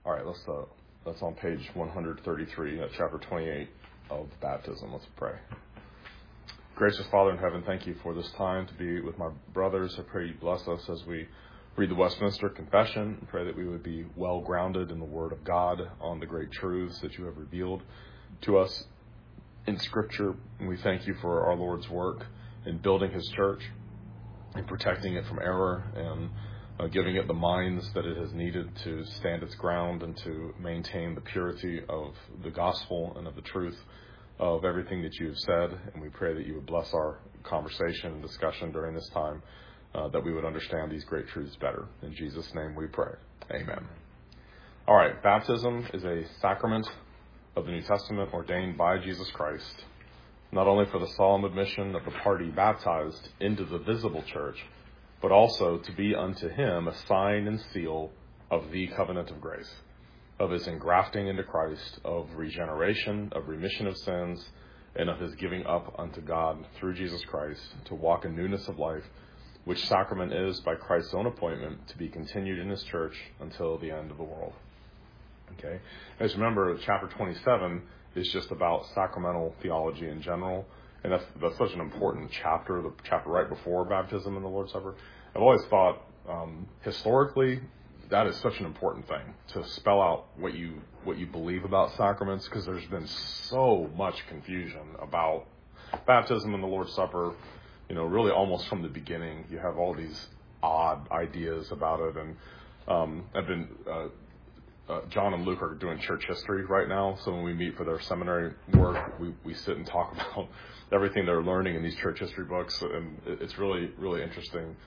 All right, that's on page 133, chapter 28 of baptism. Let's pray. Gracious Father in heaven, thank you for this time to be with my brothers. I pray you bless us as we read the Westminster Confession. I pray that we would be well grounded in the Word of God on the great truths that you have revealed to us in Scripture. And we thank you for our Lord's work in building his church and protecting it from error and giving it the minds that it has needed to stand its ground and to maintain the purity of the gospel and of the truth of everything that you have said. And we pray that you would bless our conversation and discussion during this time, that we would understand these great truths better. In Jesus' name we pray. Amen. All right, baptism is a sacrament of the New Testament ordained by Jesus Christ, not only for the solemn admission of the party baptized into the visible church, but also to be unto him a sign and seal of the covenant of grace, of his engrafting into Christ, of regeneration, of remission of sins, and of his giving up unto God through Jesus Christ to walk in newness of life, which sacrament is, by Christ's own appointment, to be continued in his church until the end of the world. Okay? As you remember, chapter 27 is just about sacramental theology in general, and that's such an important chapter, the chapter right before baptism and the Lord's Supper. I've always thought, historically, that is such an important thing, to spell out what you believe about sacraments, because there's been so much confusion about baptism and the Lord's Supper, really almost from the beginning. You have all these odd ideas about it, and I've been... John and Luke are doing church history right now, so when we meet for their seminary work, we sit and talk about everything they're learning in these church history books, and it's really, really interesting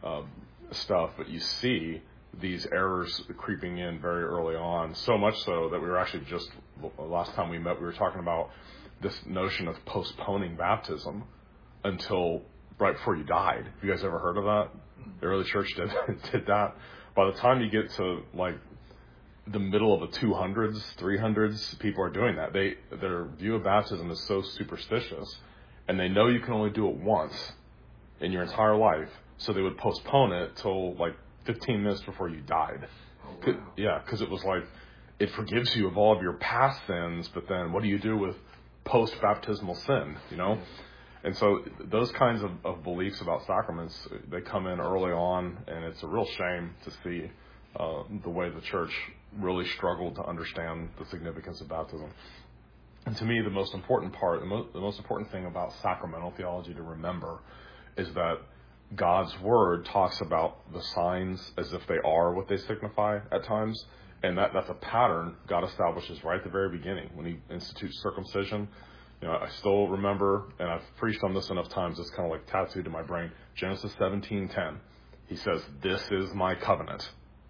stuff. But you see these errors creeping in very early on, so much so that we were actually just, last time we met, we were talking about this notion of postponing baptism until right before you died. Have you guys ever heard of that? The early church did that. By the time you get to, the middle of the 200s, 300s, people are doing that. Their view of baptism is so superstitious, and they know you can only do it once in your entire life, so they would postpone it till 15 minutes before you died. Oh, wow. Yeah, because it was it forgives you of all of your past sins, but then what do you do with post-baptismal sin, And so those kinds of beliefs about sacraments, they come in early on, and it's a real shame to see the way the church really struggled to understand the significance of baptism. And to me, the most important part, the most important thing about sacramental theology to remember is that God's Word talks about the signs as if they are what they signify at times, and that's a pattern God establishes right at the very beginning when he institutes circumcision. I still remember, and I've preached on this enough times, it's kind of tattooed to my brain, Genesis 17:10. He says, "This is my covenant."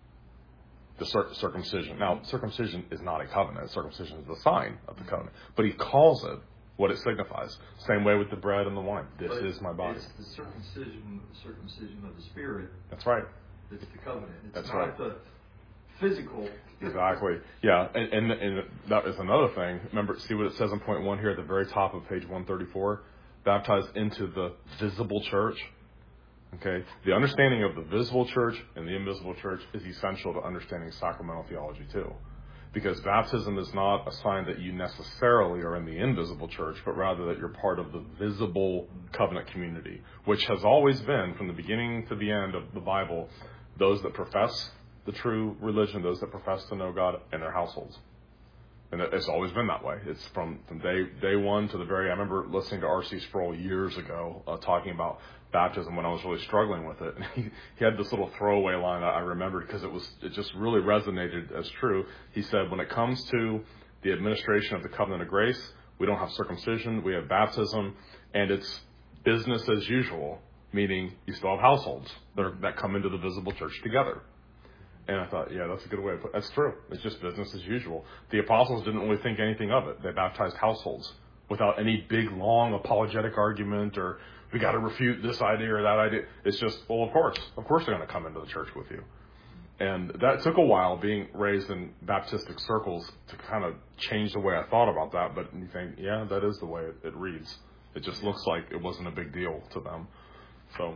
The circumcision. Now, circumcision is not a covenant. Circumcision is the sign of the covenant. But he calls it what it signifies. Same way with the bread and the wine. This is my body. It's the circumcision of the Spirit. That's right. It's the covenant. It's That's not right. the physical. Exactly. Yeah. And that is another thing. Remember, see what it says in point 1 here at the very top of page 134? Baptized into the visible church. Okay, the understanding of the visible church and the invisible church is essential to understanding sacramental theology too. Because baptism is not a sign that you necessarily are in the invisible church, but rather that you're part of the visible covenant community, which has always been, from the beginning to the end of the Bible, those that profess the true religion, those that profess to know God, and their households. And it's always been that way. It's from day one to the very... I remember listening to R.C. Sproul years ago talking about baptism when I was really struggling with it. And he had this little throwaway line I remembered because it just really resonated as true. He said, when it comes to the administration of the covenant of grace, we don't have circumcision, we have baptism, and it's business as usual, meaning you still have households that come into the visible church together. And I thought, yeah, that's a good way to put it. That's true. It's just business as usual. The apostles didn't really think anything of it. They baptized households without any big, long apologetic argument or we got to refute this idea or that idea. It's just, well, of course they're going to come into the church with you. And that took a while, being raised in Baptistic circles, to kind of change the way I thought about that. But you think, yeah, that is the way it reads. It just looks like it wasn't a big deal to them. So,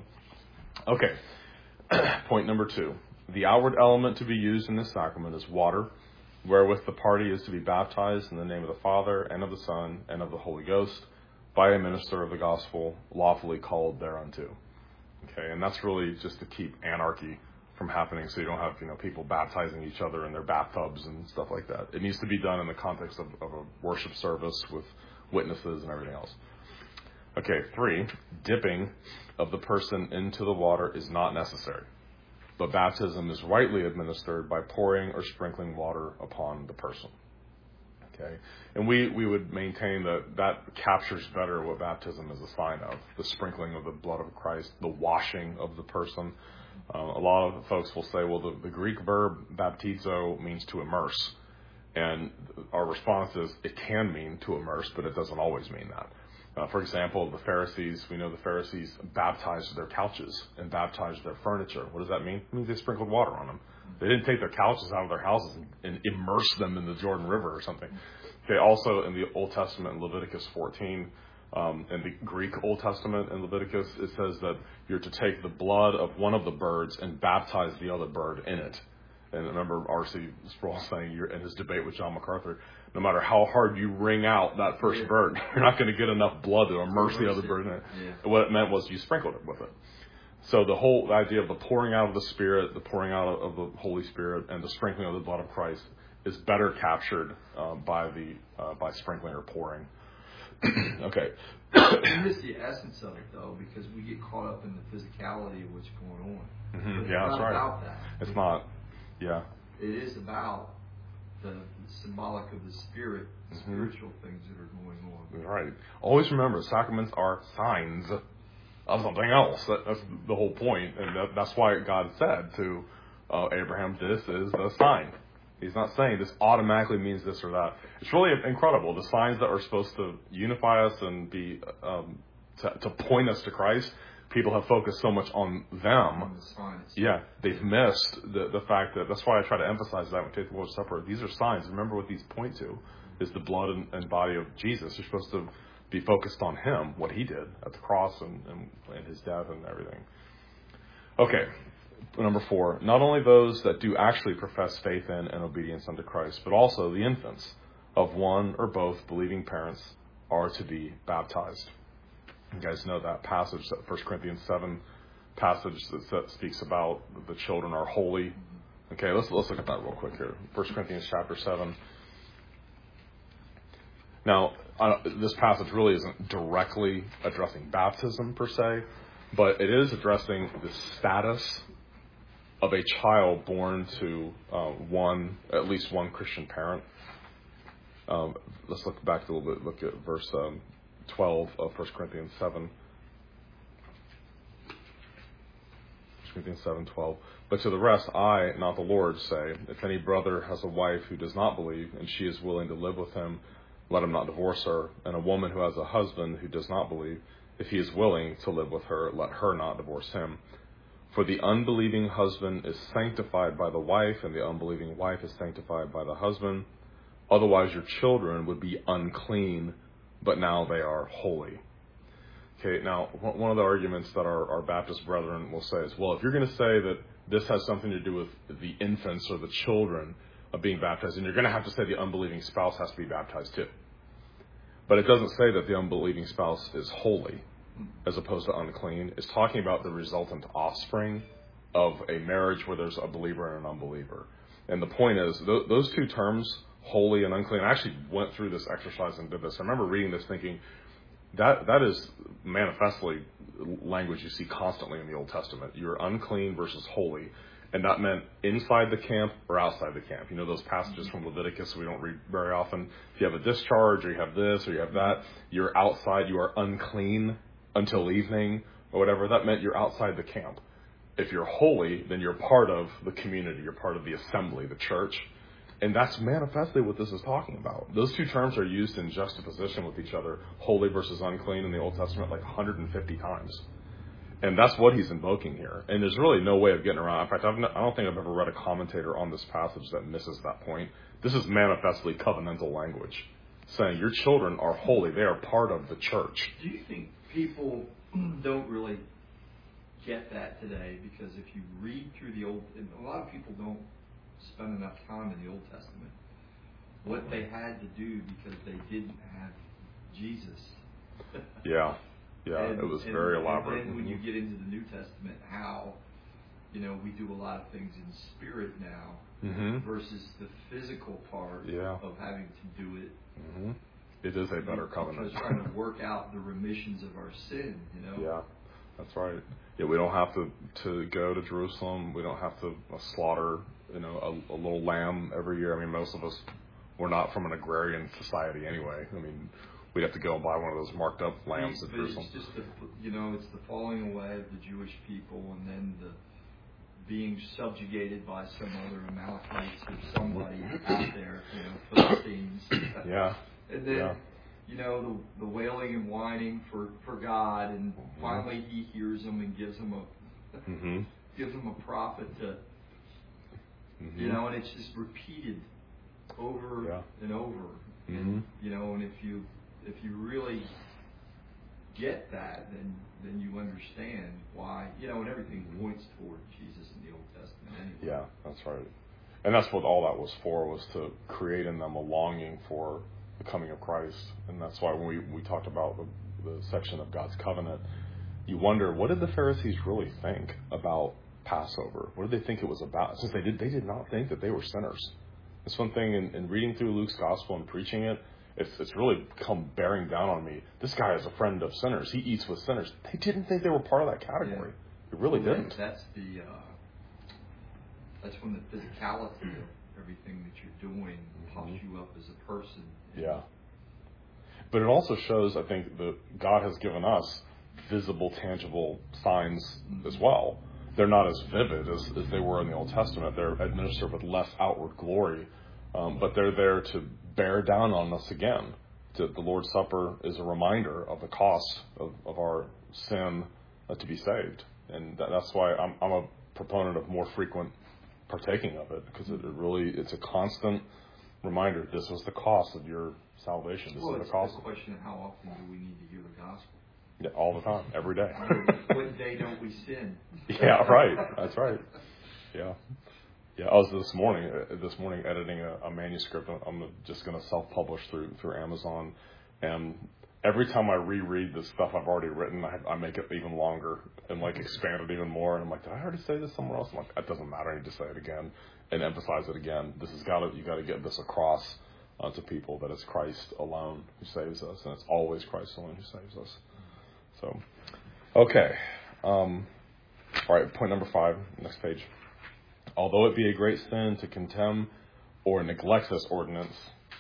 okay. Point number 2. The outward element to be used in this sacrament is water, wherewith the party is to be baptized in the name of the Father, and of the Son, and of the Holy Ghost, by a minister of the gospel, lawfully called thereunto. Okay, and that's really just to keep anarchy from happening, so you don't have people baptizing each other in their bathtubs and stuff like that. It needs to be done in the context of a worship service with witnesses and everything else. Okay, 3, dipping of the person into the water is not necessary, but baptism is rightly administered by pouring or sprinkling water upon the person. Okay, and we would maintain that captures better what baptism is a sign of: the sprinkling of the blood of Christ, the washing of the person. A lot of folks will say, well, the Greek verb baptizo means to immerse, and our response is it can mean to immerse, but it doesn't always mean that. For example, the Pharisees, we know the Pharisees baptized their couches and baptized their furniture. What does that mean? It means they sprinkled water on them. They didn't take their couches out of their houses and immerse them in the Jordan River or something. Okay, also in the Old Testament, in Leviticus 14, in the Greek Old Testament in Leviticus, it says that you're to take the blood of one of the birds and baptize the other bird in it. And remember R.C. Sproul saying in his debate with John MacArthur, no matter how hard you wring out that first bird, you're not going to get enough blood to immerse the other bird in it. Yeah. What it meant was you sprinkled it with it. So the whole idea of the pouring out of the Spirit, the pouring out of the Holy Spirit, and the sprinkling of the blood of Christ is better captured by sprinkling or pouring. Okay. You miss the essence of it, though, because we get caught up in the physicality of what's going on. Mm-hmm. Yeah, that's right. About that. It's not. Yeah. It is about the symbolic of the Spirit, the spiritual things that are going on. Right. Always remember, sacraments are signs of something else. That's the whole point, and that's why God said to Abraham, "This is the sign." He's not saying this automatically means this or that. It's really incredible. The signs that are supposed to unify us and be to point us to Christ, people have focused so much on them. Yeah, they've missed the fact that's why I try to emphasize that when we take the Lord's Supper. These are signs. Remember what these point to is the blood and body of Jesus. You're supposed to be focused on Him, what He did at the cross and His death and everything. Okay, number 4. Not only those that do actually profess faith in and obedience unto Christ, but also the infants of one or both believing parents are to be baptized. You guys know that passage, that 1 Corinthians 7 passage that speaks about the children are holy. Okay, let's look at that real quick here. 1 Corinthians chapter 7. Now, this passage really isn't directly addressing baptism per se, but it is addressing the status of a child born to at least one Christian parent. Let's look back a little bit. Look at verse 12 of 1 Corinthians 7. 1 Corinthians 7:12. But to the rest, I, not the Lord, say, if any brother has a wife who does not believe, and she is willing to live with him, let him not divorce her. And a woman who has a husband who does not believe, if he is willing to live with her, let her not divorce him. For the unbelieving husband is sanctified by the wife, and the unbelieving wife is sanctified by the husband. Otherwise your children would be unclean, but now they are holy. Okay, now one of the arguments that our Baptist brethren will say is, well, if you're going to say that this has something to do with the infants or the children of being baptized, then you're going to have to say the unbelieving spouse has to be baptized too. But it doesn't say that the unbelieving spouse is holy as opposed to unclean. It's talking about the resultant offspring of a marriage where there's a believer and an unbeliever. And the point is, those two terms, holy and unclean, I actually went through this exercise and did this. I remember reading this thinking, that is manifestly language you see constantly in the Old Testament. You're unclean versus holy. And that meant inside the camp or outside the camp. You know those passages from Leviticus we don't read very often. If you have a discharge or you have this or you have that, you're outside, you are unclean until evening or whatever. That meant you're outside the camp. If you're holy, then you're part of the community. You're part of the assembly, the church. And that's manifestly what this is talking about. Those two terms are used in juxtaposition with each other, holy versus unclean, in the Old Testament like 150 times. And that's what he's invoking here. And there's really no way of getting around. In fact, I don't think I've ever read a commentator on this passage that misses that point. This is manifestly covenantal language, saying your children are holy. They are part of the church. Do you think people don't really get that today? Because if you read through the Old, and a lot of people don't spend enough time in the Old Testament. what they had to do because they didn't have Jesus. Yeah, it was very elaborate. And then when you get into the New Testament, how, we do a lot of things in spirit now versus the physical part of having to do it. Mm-hmm. It is a better covenant. Because trying to work out the remissions of our sin, Yeah, that's right. Yeah, we don't have to go to Jerusalem. We don't have to slaughter, a little lamb every year. I mean, most of us, we're not from an agrarian society anyway. I mean, we'd have to go and buy one of those marked up lambs at Jerusalem. It's just it's the falling away of the Jewish people, and then the being subjugated by some other Amalekites or somebody out there, Philistines. Yeah. And then, the wailing and whining for God, and finally he hears them and gives them a prophet to, and it's just repeated over and over. And, and if you really get that, then you understand why, and everything points toward Jesus in the Old Testament anyway. Yeah, that's right. And that's what all that was for, was to create in them a longing for the coming of Christ. And that's why when we talked about the section of God's covenant, you wonder, what did the Pharisees really think about Passover? What did they think it was about? Since they did not think that they were sinners. It's one thing in reading through Luke's gospel and preaching it, it's really come bearing down on me. This guy is a friend of sinners. He eats with sinners. They didn't think they were part of that category. They really didn't. That's when the physicality of everything that you're doing pops you up as a person. Yeah. But it also shows, I think, that God has given us visible, tangible signs as well. They're not as vivid as they were in the Old Testament. They're administered with less outward glory, but they're there to bear down on us again. The Lord's Supper is a reminder of the cost of our sin to be saved. And that's why I'm a proponent of more frequent partaking of it, because it's a constant reminder. This was the cost of your salvation. This is the cost. It's the question of how often do we need to hear the gospel? Yeah, all the time, every day. What day don't we sin? Yeah, right. That's right. Yeah. I was this morning editing a manuscript. I'm just going to self-publish through Amazon, and every time I reread the stuff I've already written, I make it even longer and expand it even more. And I'm like, did I already say this somewhere else? I'm like, it doesn't matter. I need to say it again and emphasize it again. You got to get this across to people that it's Christ alone who saves us, and it's always Christ alone who saves us. So, okay. All right, point number 5, next page. Although it be a great sin to contemn or neglect this ordinance,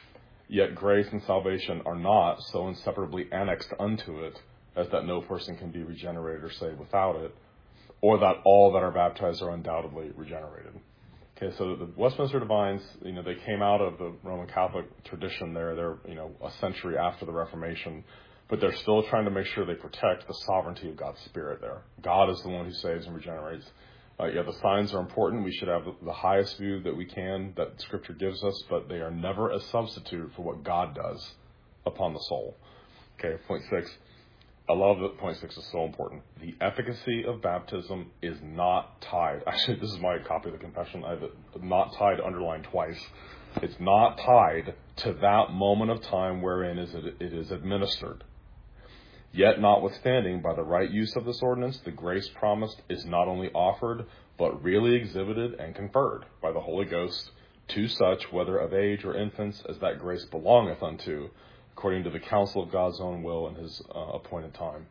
yet grace and salvation are not so inseparably annexed unto it as that no person can be regenerated or saved without it, or that all that are baptized are undoubtedly regenerated. Okay, so the Westminster Divines, they came out of the Roman Catholic tradition there. They're, a century after the Reformation, but they're still trying to make sure they protect the sovereignty of God's Spirit there. God is the one who saves and regenerates. The signs are important. We should have the highest view that we can that Scripture gives us, but they are never a substitute for what God does upon the soul. Okay, point 6. I love that point 6 is so important. The efficacy of baptism is not tied. Actually, this is my copy of the confession. I have it not tied underlined twice. It's not tied to that moment of time wherein it is administered. Yet notwithstanding, by the right use of this ordinance, the grace promised is not only offered, but really exhibited and conferred by the Holy Ghost to such, whether of age or infants, as that grace belongeth unto, according to the counsel of God's own will and his appointed time.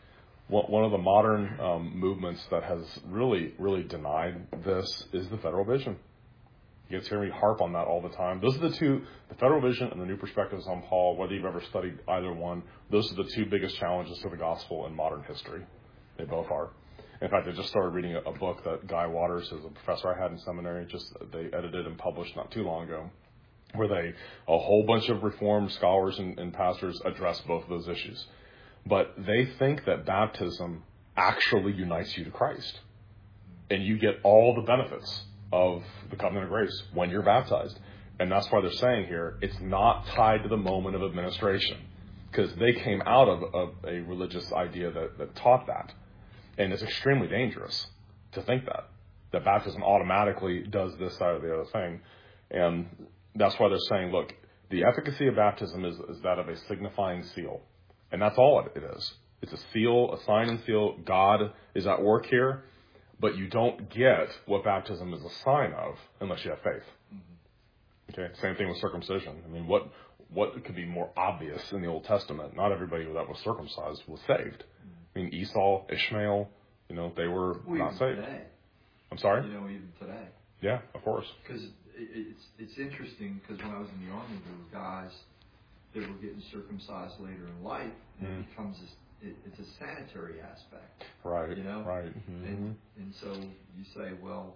One of the modern movements that has really, really denied this is the Federal Vision. You guys hear me harp on that all the time. Those are the two, the Federal Vision and the New Perspectives on Paul, whether you've ever studied either one, those are the two biggest challenges to the gospel in modern history. They both are. In fact, I just started reading a book that Guy Waters, is a professor I had in seminary, they edited and published not too long ago, where a whole bunch of Reformed scholars and pastors address both of those issues. But they think that baptism actually unites you to Christ. And you get all the benefits of the covenant of grace when you're baptized. And that's why they're saying here, it's not tied to the moment of administration. Because they came out of a religious idea that taught that. And it's extremely dangerous to think that baptism automatically does this, that, or the other thing. And that's why they're saying, look, the efficacy of baptism is that of a signifying seal. And that's all it is. It's a seal, a sign and seal. God is at work here, but you don't get what baptism is a sign of unless you have faith. Mm-hmm. Okay, same thing with circumcision. I mean, what could be more obvious in the Old Testament? Not everybody that was circumcised was saved. Mm-hmm. I mean, Esau, Ishmael, they were not saved. Today. I'm sorry? Even today. Yeah, of course. Because it's interesting, because when I was in the Army, there were guys that were getting circumcised later in life, and it becomes it's a sanitary aspect. Right, right. Mm-hmm. And so you say, well,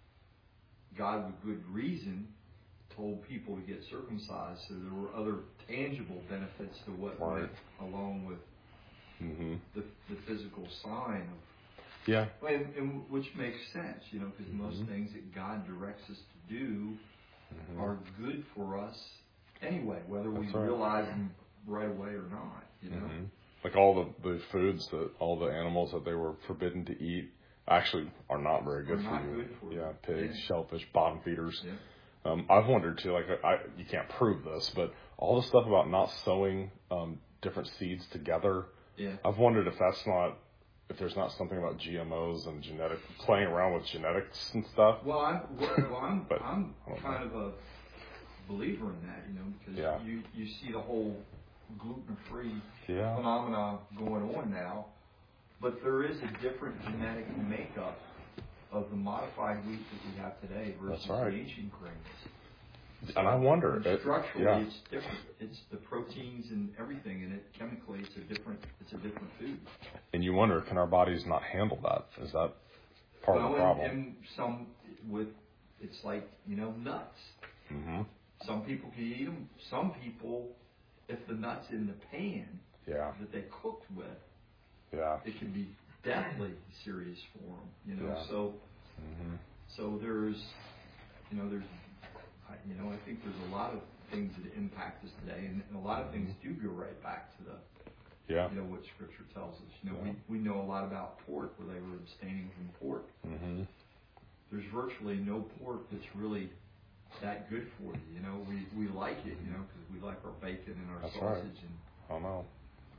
God with good reason told people to get circumcised, so there were other tangible benefits to what went along with the physical sign of. Yeah. And which makes sense, because most things that God directs us to do are good for us anyway, whether we realize them right away or not, Like all the foods that all the animals that they were forbidden to eat actually are not very good for you. Good for you. Pigs, shellfish, bottom feeders. Yeah. I've wondered too, you can't prove this, but all the stuff about not sowing different seeds together. Yeah. I've wondered if there's not something about GMOs and playing around with genetics and stuff. Well, I'm kind of a believer in that, because you see the whole gluten-free phenomena going on now, but there is a different genetic makeup of the modified wheat that we have today versus the ancient grains. And I wonder, structurally, it's different. It's the proteins and everything, and chemically, it's a different food. And you wonder, can our bodies not handle that? Is that part of the problem? And some it's like nuts. Mm-hmm. Some people can eat them. Some people, if the nuts in the pan that they cooked with, it can be deathly serious for them. So there's I think there's a lot of things that impact us today, and a lot of things do go right back to what Scripture tells us. We know a lot about pork, where they were abstaining from pork. Mm-hmm. There's virtually no pork that's really that good for you. We like it, because we like our bacon and our sausage. Right. And know.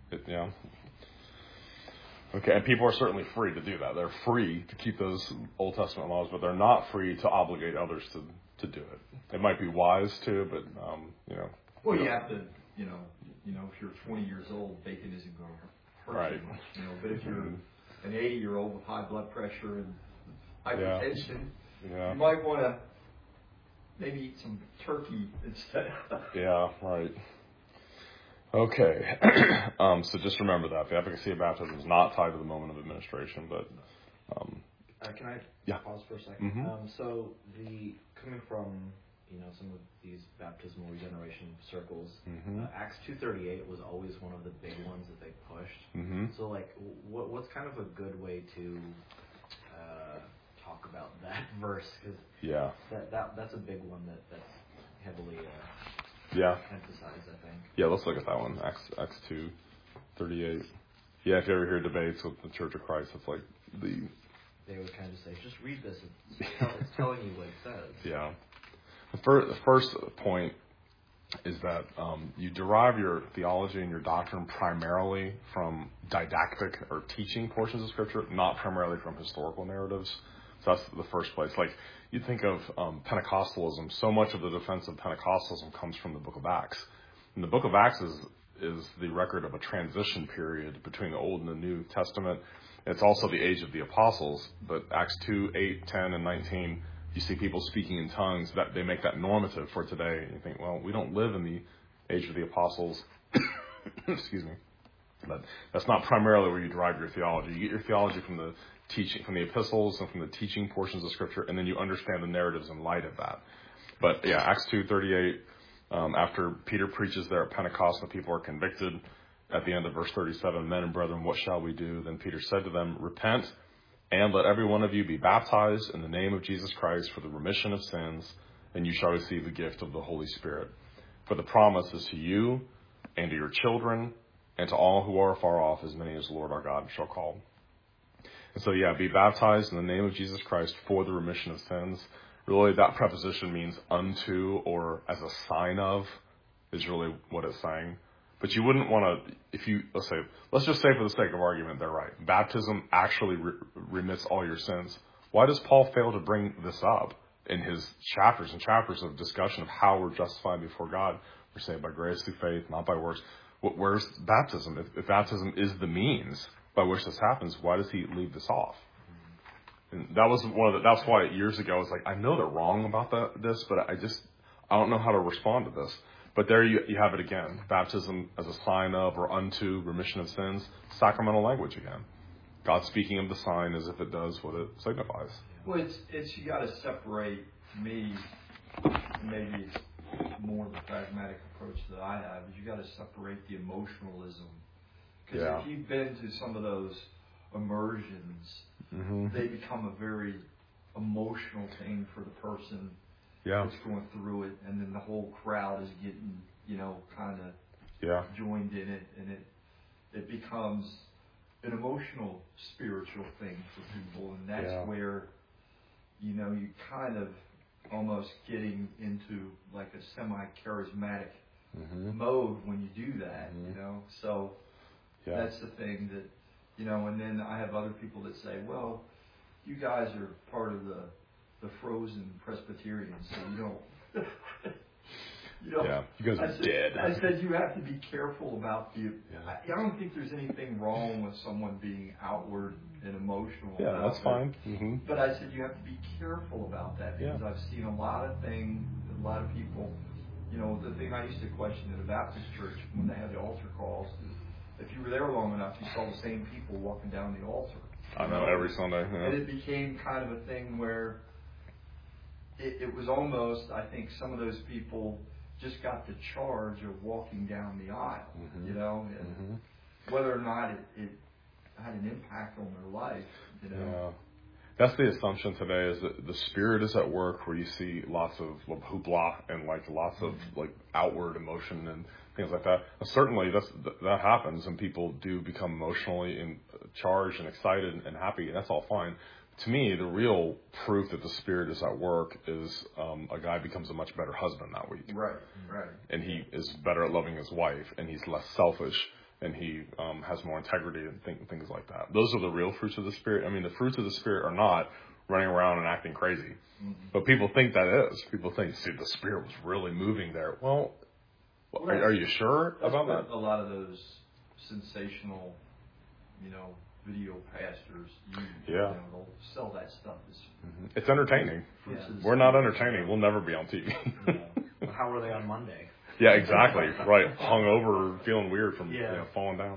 Okay, and people are certainly free to do that. They're free to keep those Old Testament laws, but they're not free to obligate others to do it. It might be wise to, but Well, you have to, if you're 20 years old, bacon isn't going to hurt you much, But if you're an 80-year-old with high blood pressure and hypertension, you might want to maybe eat some turkey instead. Yeah, right. Okay. So just remember that the efficacy of baptism is not tied to the moment of administration, but. Can I pause for a second? Mm-hmm. So coming from some of these baptismal regeneration circles, Acts 2:38 was always one of the big ones that they pushed. Mm-hmm. So what's kind of a good way to talk about that verse? Because that's a big one that's heavily emphasized, I think. Yeah, let's look at that one. Acts 2:38. Yeah, if you ever hear debates with the Church of Christ, it's like they would kind of say, just read this. It's telling you what it says. Yeah. The first point is that you derive your theology and your doctrine primarily from didactic or teaching portions of Scripture, not primarily from historical narratives. So that's the first place. Like, you think of Pentecostalism, so much of the defense of Pentecostalism comes from the Book of Acts. And the Book of Acts is the record of a transition period between the Old and the New Testament. It's also the age of the apostles, but Acts 2, 8, 10, and 19, you see people speaking in tongues, that they make that normative for today. And you think, well, we don't live in the age of the apostles. Excuse me. But that's not primarily where you derive your theology. You get your theology from the teaching, from the epistles and from the teaching portions of Scripture, and then you understand the narratives in light of that. But yeah, Acts 2:38, after Peter preaches there at Pentecost, the people are convicted. At the end of verse 37, men and brethren, what shall we do? Then Peter said to them, repent, and let every one of you be baptized in the name of Jesus Christ for the remission of sins, and you shall receive the gift of the Holy Spirit. For the promise is to you and to your children and to all who are far off, as many as the Lord our God shall call. And so, be baptized in the name of Jesus Christ for the remission of sins. really that preposition means unto or as a sign of is really what it's saying. But you wouldn't want to, let's just say for the sake of argument, they're right. Baptism actually remits all your sins. Why does Paul fail to bring this up in his chapters and chapters of discussion of how we're justified before God? We're saved by grace through faith, not by works. Where's baptism? If baptism is the means by which this happens, why does he leave this off? And that was that's why years ago I was like, I know they're wrong about this, but I don't know how to respond to this. But there you have it again. Baptism as a sign of or unto remission of sins. Sacramental language again. God speaking of the sign as if it does what it signifies. Well, it's you got to separate, to me, maybe it's more the pragmatic approach that I have, is you got to separate the emotionalism. Because if you've been to some of those immersions, they become a very emotional thing for the person that's going through it, and then the whole crowd is getting, kind of joined in it, and it becomes an emotional, spiritual thing for people, and that's where, you kind of almost getting into like a semi-charismatic mode when you do that, So that's the thing that, and then I have other people that say, well, you guys are part of the frozen Presbyterians, so you don't. You guys are dead. I said you have to be careful about the. I don't think there's anything wrong with someone being outward and emotional. Yeah, that's fine. But I said you have to be careful about that because I've seen a lot of things, a lot of people. The thing I used to question at a Baptist church when they had the altar calls, if you were there long enough, you saw the same people walking down the altar. I know, every Sunday. Yeah. And it became kind of a thing where it was almost, I think, some of those people just got the charge of walking down the aisle, and whether or not it had an impact on their life, Yeah. That's the assumption today, is that the Spirit is at work where you see lots of hoopla and lots of outward emotion and things like that. Certainly that happens, and people do become emotionally charged and excited and happy, and that's all fine. To me, the real proof that the Spirit is at work is a guy becomes a much better husband that week. Right. And he is better at loving his wife, and he's less selfish, and he has more integrity and things like that. Those are the real fruits of the Spirit. I mean, the fruits of the Spirit are not running around and acting crazy. But people think that is. People think, see, the Spirit was really moving there. Well, are you sure about that? A lot of those sensational, video pastors they'll sell that stuff. It's entertaining. We're not entertaining. We'll never be on TV. Well, how were they on Monday? Yeah, exactly. Right. Hungover, feeling weird from falling down.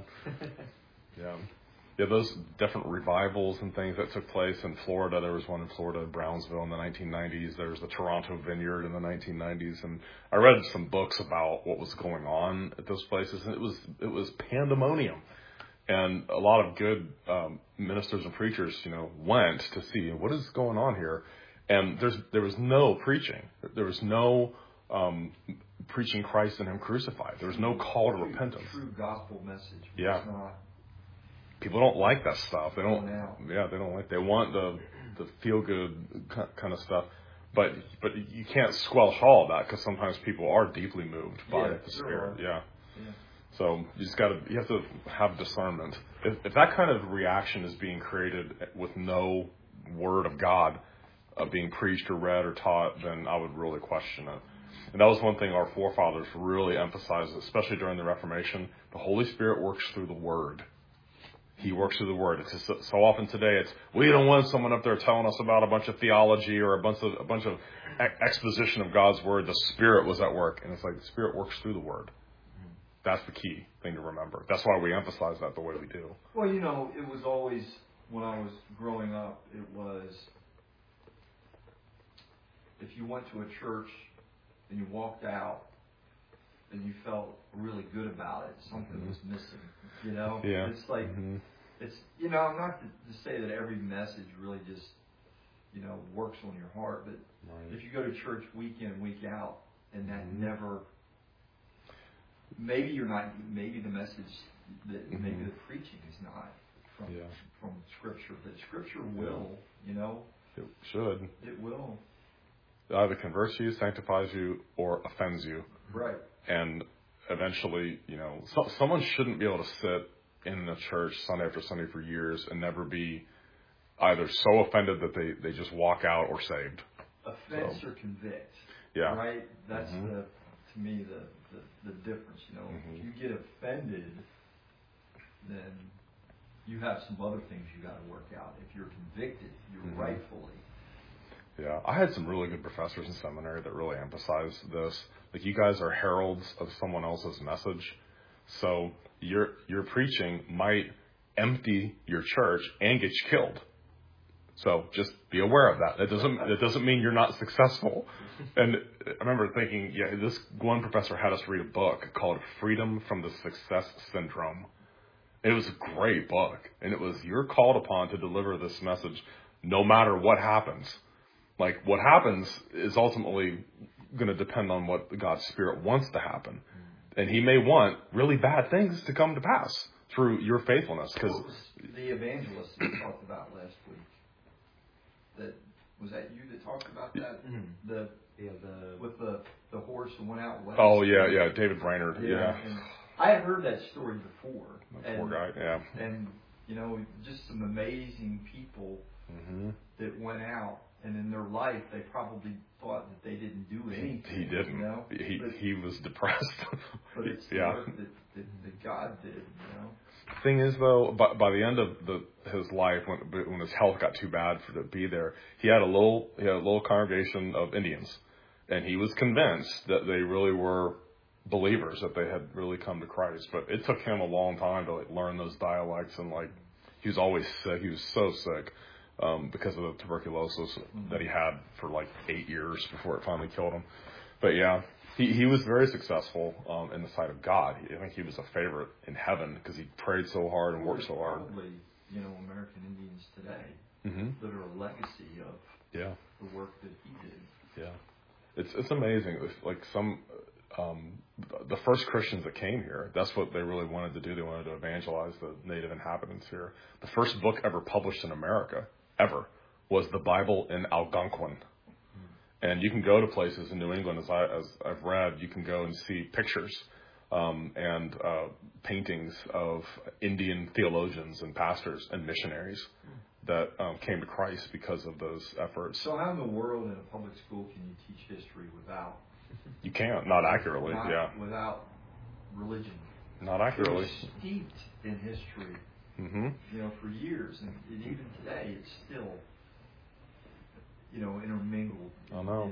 Yeah, those different revivals and things that took place in Florida. There was one in Florida, Brownsville, in the 1990s. There was the Toronto Vineyard in the 1990s. And I read some books about what was going on at those places, and it was pandemonium. And a lot of good ministers and preachers, went to see what is going on here. And there was no preaching. There was no preaching Christ and Him crucified. There was no call to repentance. True gospel message. Yeah. People don't like that stuff. They don't. Yeah, they don't like. They want the feel good kind of stuff. But you can't squelch all of that, because sometimes people are deeply moved by the Spirit. Yeah. So you have to have discernment. If that kind of reaction is being created with no word of God being preached or read or taught, then I would really question it. And that was one thing our forefathers really emphasized, especially during the Reformation. The Holy Spirit works through the Word. He works through the Word. It's just so often today we don't want someone up there telling us about a bunch of theology or a bunch of exposition of God's Word. The Spirit was at work, and it's like the Spirit works through the Word. That's the key thing to remember. That's why we emphasize that the way we do. Well, it was always, when I was growing up, it was, if you went to a church and you walked out and you felt really good about it, something was missing, Yeah. It's like, it's, not to say that every message really just, works on your heart, but if you go to church week in and week out and that never... Maybe the message, maybe the preaching is not from Scripture, but Scripture will, It should. It will. It either converts you, sanctifies you, or offends you. Right. And eventually, someone shouldn't be able to sit in the church Sunday after Sunday for years and never be either so offended that they just walk out or saved. Offense or convict. Yeah. Right? That's to me, the difference. If you get offended, then you have some other things you got to work out. If you're convicted, you're rightfully. Yeah, I had some really good professors in seminary that really emphasized this. Like, you guys are heralds of someone else's message. So your preaching might empty your church and get you killed. So just be aware of that. That doesn't mean you're not successful. And I remember thinking, this one professor had us read a book called Freedom from the Success Syndrome. It was a great book. And it was, you're called upon to deliver this message no matter what happens. Like, what happens is ultimately going to depend on what God's Spirit wants to happen. And He may want really bad things to come to pass through your faithfulness. Because the evangelist you talked about last week, was that you that talked about that? With the horse that went out west. Oh, yeah, David Brainerd. Yeah. And I had heard that story before. Poor guy, yeah. And, just some amazing people that went out. And in their life, they probably thought that they didn't do anything. He didn't. He was depressed. But it's the work that God did, The thing is, though, by the end of his life, when his health got too bad to be there, he had a little congregation of Indians, and he was convinced that they really were believers, that they had really come to Christ. But it took him a long time to learn those dialects, and he was always sick. He was so sick. Because of the tuberculosis that he had for 8 years before it finally killed him. But yeah, he was very successful in the sight of God. I think he was a favorite in heaven because he prayed so hard and worked so hard. Probably, American Indians today that are a legacy of the work that he did. Yeah, it's amazing. The first Christians that came here, that's what they really wanted to do. They wanted to evangelize the native inhabitants here. The first book ever published in America was the Bible in Algonquin. And you can go to places in New England, as I've read, you can go and see pictures and paintings of Indian theologians and pastors and missionaries that came to Christ because of those efforts. So how in the world in a public school can you teach history without? You can't, not accurately, without religion. Not accurately. It's steeped in history. For years, and even today, it's still, intermingled. I know.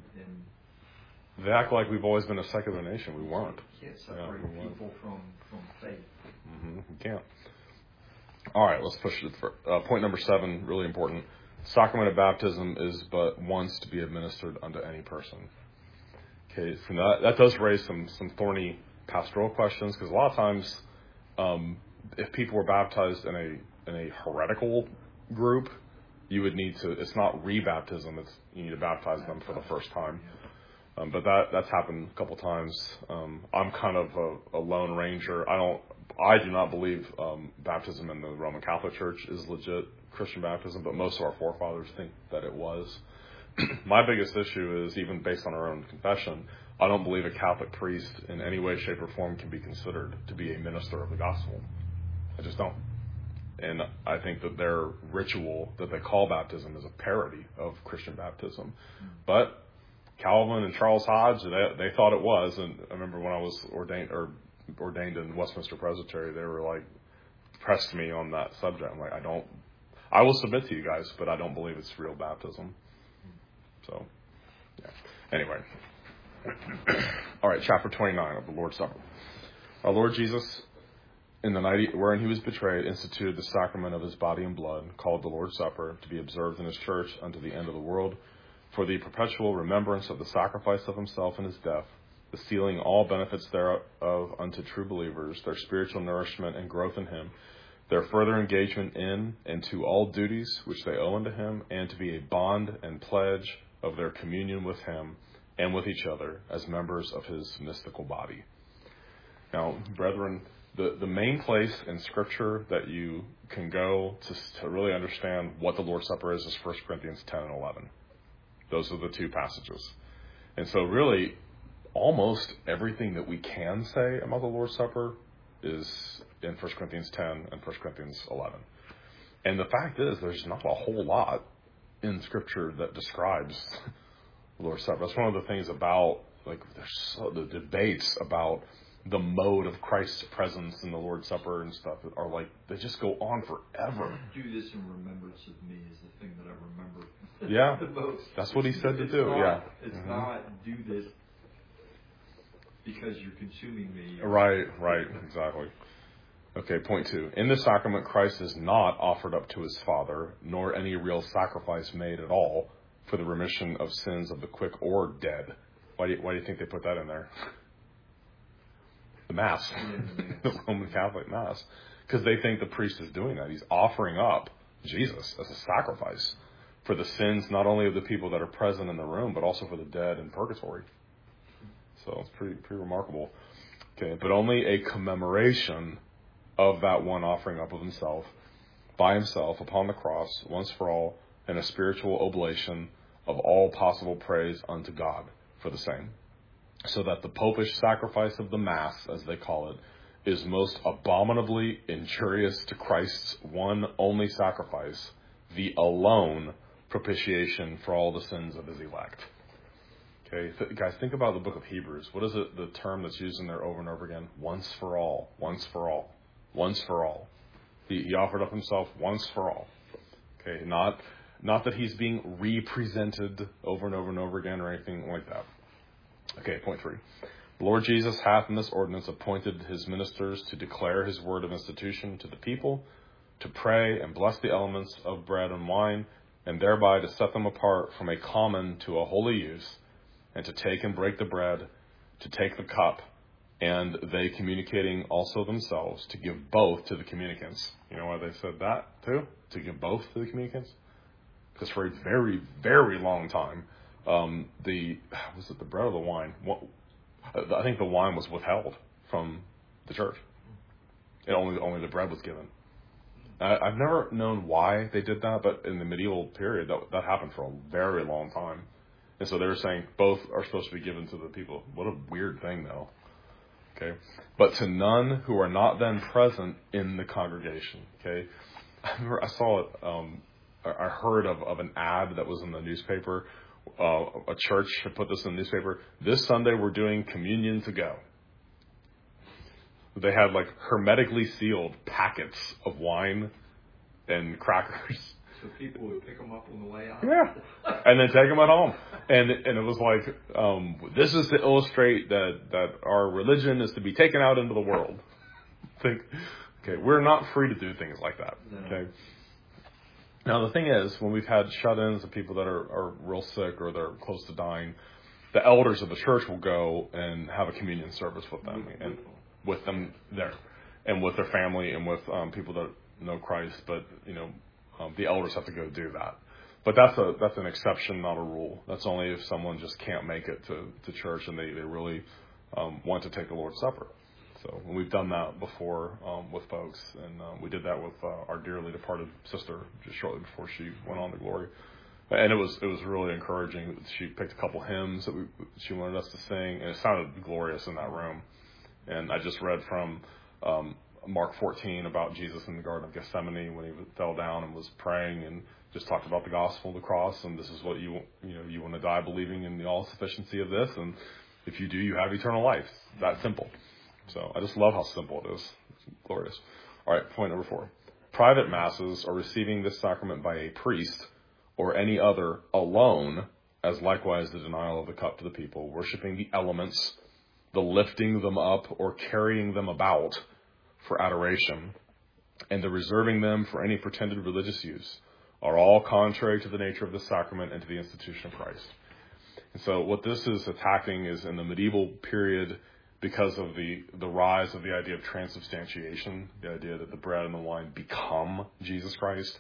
And they act like we've always been a secular nation. We weren't. You can't separate people from faith. You can't. All right, let's push it. Point number 7, really important. Sacrament of baptism is but once to be administered unto any person. Okay, so that does raise some thorny pastoral questions, because a lot of times, if people were baptized in a heretical group, you would need to. It's not rebaptism. You need to baptize them for the first time. But that's happened a couple times. I'm kind of a lone ranger. I do not believe baptism in the Roman Catholic Church is legit Christian baptism, but most of our forefathers think that it was. My biggest issue is, even based on our own confession, I don't believe a Catholic priest in any way, shape, or form can be considered to be a minister of the gospel. I just don't. And I think that their ritual that they call baptism is a parody of Christian baptism. But Calvin and Charles Hodge, they thought it was. And I remember when I was ordained in Westminster Presbytery, they were pressed me on that subject. I'm like, I will submit to you guys, but I don't believe it's real baptism. So, yeah. Anyway. All right, chapter 29 of the Lord's Supper. Our Lord Jesus, in the night wherein he was betrayed, instituted the sacrament of his body and blood, called the Lord's Supper, to be observed in his church unto the end of the world, for the perpetual remembrance of the sacrifice of himself and his death, the sealing all benefits thereof unto true believers, their spiritual nourishment and growth in him, their further engagement in and to all duties which they owe unto him, and to be a bond and pledge of their communion with him and with each other as members of his mystical body. Now, brethren, the main place in Scripture that you can go to really understand what the Lord's Supper is 1 Corinthians 10 and 11. Those are the two passages. And so really, almost everything that we can say about the Lord's Supper is in 1 Corinthians 10 and 1 Corinthians 11. And the fact is, there's not a whole lot in Scripture that describes the Lord's Supper. That's one of the things about, the debates about the mode of Christ's presence in the Lord's Supper and stuff are they just go on forever. Do this in remembrance of me is the thing that I remember. Yeah, the most. That's what he said to do. It's not do this because you're consuming me. Right, exactly. Okay, point 2. In this sacrament, Christ is not offered up to his Father, nor any real sacrifice made at all for the remission of sins of the quick or dead. Why do you think they put that in there? The Mass, the Roman Catholic Mass, because they think the priest is doing that. He's offering up Jesus as a sacrifice for the sins not only of the people that are present in the room, but also for the dead in purgatory. So it's pretty remarkable. Okay, but only a commemoration of that one offering up of himself by himself upon the cross once for all, and a spiritual oblation of all possible praise unto God for the same. So that the popish sacrifice of the Mass, as they call it, is most abominably injurious to Christ's one only sacrifice, the alone propitiation for all the sins of his elect. Okay, guys, think about the book of Hebrews. What is it, the term that's used in there over and over again? Once for all, once for all, once for all. He offered up himself once for all. Okay, not that he's being represented over and over and over again or anything like that. Okay, point 3. The Lord Jesus hath in this ordinance appointed his ministers to declare his word of institution to the people, to pray and bless the elements of bread and wine, and thereby to set them apart from a common to a holy use, and to take and break the bread, to take the cup, and they communicating also themselves, to give both to the communicants. You know why they said that too? To give both to the communicants? Because for a very, very long time, was it the bread or the wine? I think the wine was withheld from the church. And only the bread was given. I've never known why they did that, but in the medieval period, that happened for a very long time. And so they were saying both are supposed to be given to the people. What a weird thing, though. Okay, but to none who are not then present in the congregation. Okay, I saw it. I heard of an ad that was in the newspaper. A church had put this in the newspaper. This Sunday we're doing communion to go. They had hermetically sealed packets of wine and crackers. So people would pick them up on the way out. Yeah, and then take them at home. And it was this is to illustrate that our religion is to be taken out into the world. Okay, we're not free to do things like that. Okay. Now, the thing is, when we've had shut-ins of people that are real sick or they're close to dying, the elders of the church will go and have a communion service with them and with them there and with their family and with people that know Christ. But, the elders have to go do that. But that's an exception, not a rule. That's only if someone just can't make it to church and they really want to take the Lord's Supper. So we've done that before with folks, and we did that with our dearly departed sister just shortly before she went on to glory. And it was really encouraging. She picked a couple hymns that she wanted us to sing, and it sounded glorious in that room. And I just read from Mark 14 about Jesus in the Garden of Gethsemane when he fell down and was praying, and just talked about the gospel of the cross, and this is what you want to die believing in the all sufficiency of this, and if you do, you have eternal life. It's that simple. So I just love how simple it is. It's glorious. All right, point number 4. Private masses are receiving this sacrament by a priest or any other alone, as likewise the denial of the cup to the people, worshiping the elements, the lifting them up or carrying them about for adoration, and the reserving them for any pretended religious use, are all contrary to the nature of the sacrament and to the institution of Christ. And so what this is attacking is in the medieval period, because of the rise of the idea of transubstantiation, the idea that the bread and the wine become Jesus Christ,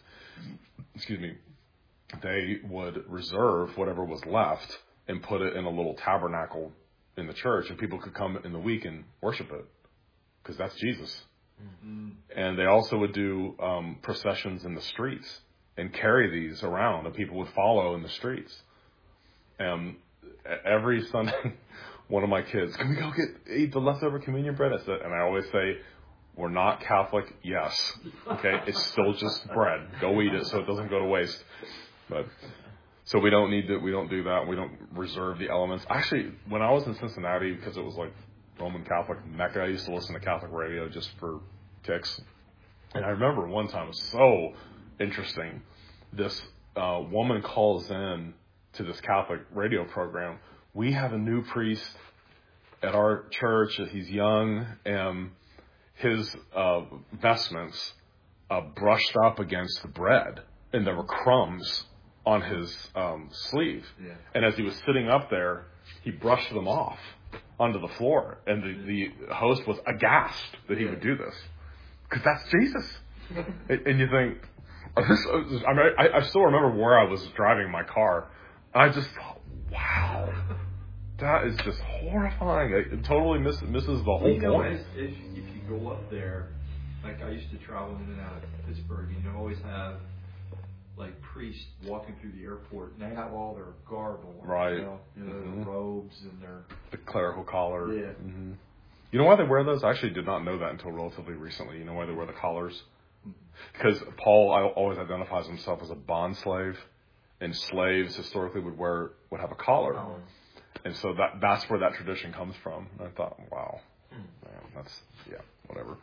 they would reserve whatever was left and put it in a little tabernacle in the church, and people could come in the week and worship it, because that's Jesus. Mm-hmm. And they also would do processions in the streets and carry these around, and people would follow in the streets. Every Sunday, one of my kids, can we go eat the leftover communion bread? And I always say, we're not Catholic, yes. Okay, it's still just bread. Go eat it so it doesn't go to waste. But so we don't do that. We don't reserve the elements. Actually, when I was in Cincinnati, because it was like Roman Catholic Mecca, I used to listen to Catholic radio just for kicks. And I remember one time, it was so interesting. This woman calls in to this Catholic radio program. We have a new priest at our church. He's young, and his vestments brushed up against the bread, and there were crumbs on his sleeve. Yeah. And as he was sitting up there, he brushed them off onto the floor, and the host was aghast that he would do this, because that's Jesus. And you think, I still remember where I was driving my car. I just thought, wow, that is just horrifying. It totally misses the whole point. If you go up there, like I used to travel in and out of Pittsburgh, and you always have like priests walking through the airport, and they have all their garb on, right? Their robes and the clerical collar. Yeah. Mm-hmm. You know why they wear those? I actually did not know that until relatively recently. You know why they wear the collars? Because Paul always identifies himself as a bond slave, and slaves historically would have a collar, and so that's where that tradition comes from. And I thought, wow, man, whatever.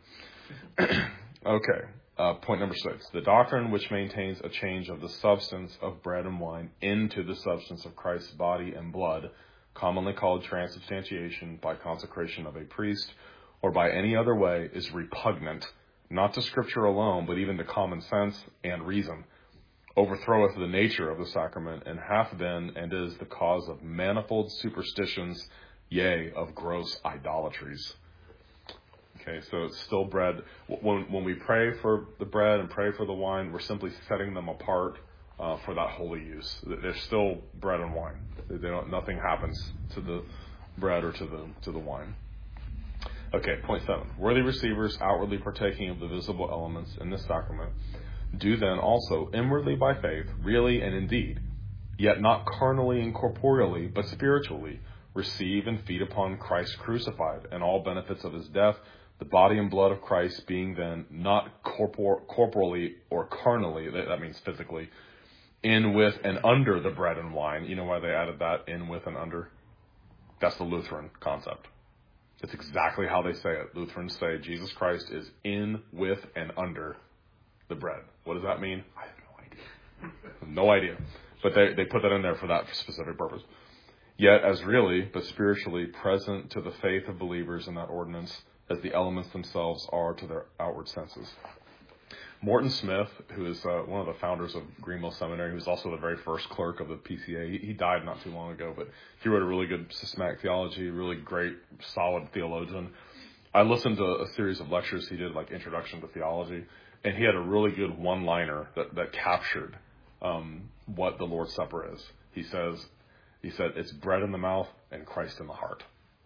Okay, point number 6: the doctrine which maintains a change of the substance of bread and wine into the substance of Christ's body and blood, commonly called transubstantiation by consecration of a priest or by any other way, is repugnant, not to Scripture alone, but even to common sense and reason, overthroweth the nature of the sacrament, and hath been and is the cause of manifold superstitions, yea, of gross idolatries. Okay, so it's still bread. When we pray for the bread and pray for the wine, we're simply setting them apart for that holy use. They're still bread and wine. Nothing happens to the bread or to the wine. Okay, point 7. Worthy receivers outwardly partaking of the visible elements in this sacrament do then also inwardly by faith, really and indeed, yet not carnally and corporeally, but spiritually, receive and feed upon Christ crucified and all benefits of his death, the body and blood of Christ being then not corporally or carnally, that means physically, in with and under the bread and wine. You know why they added that, in with and under? That's the Lutheran concept. It's exactly how they say it. Lutherans say Jesus Christ is in, with, and under the bread. What does that mean? I have no idea. But they put that in there for that specific purpose. Yet as really, but spiritually present to the faith of believers in that ordinance as the elements themselves are to their outward senses. Morton Smith, who is one of the founders of Greenville Seminary, who's also the very first clerk of the PCA, he died not too long ago, but he wrote a really good systematic theology, really great, solid theologian. I listened to a series of lectures he did, like Introduction to Theology, and he had a really good one-liner that captured what the Lord's Supper is. He said, it's bread in the mouth and Christ in the heart.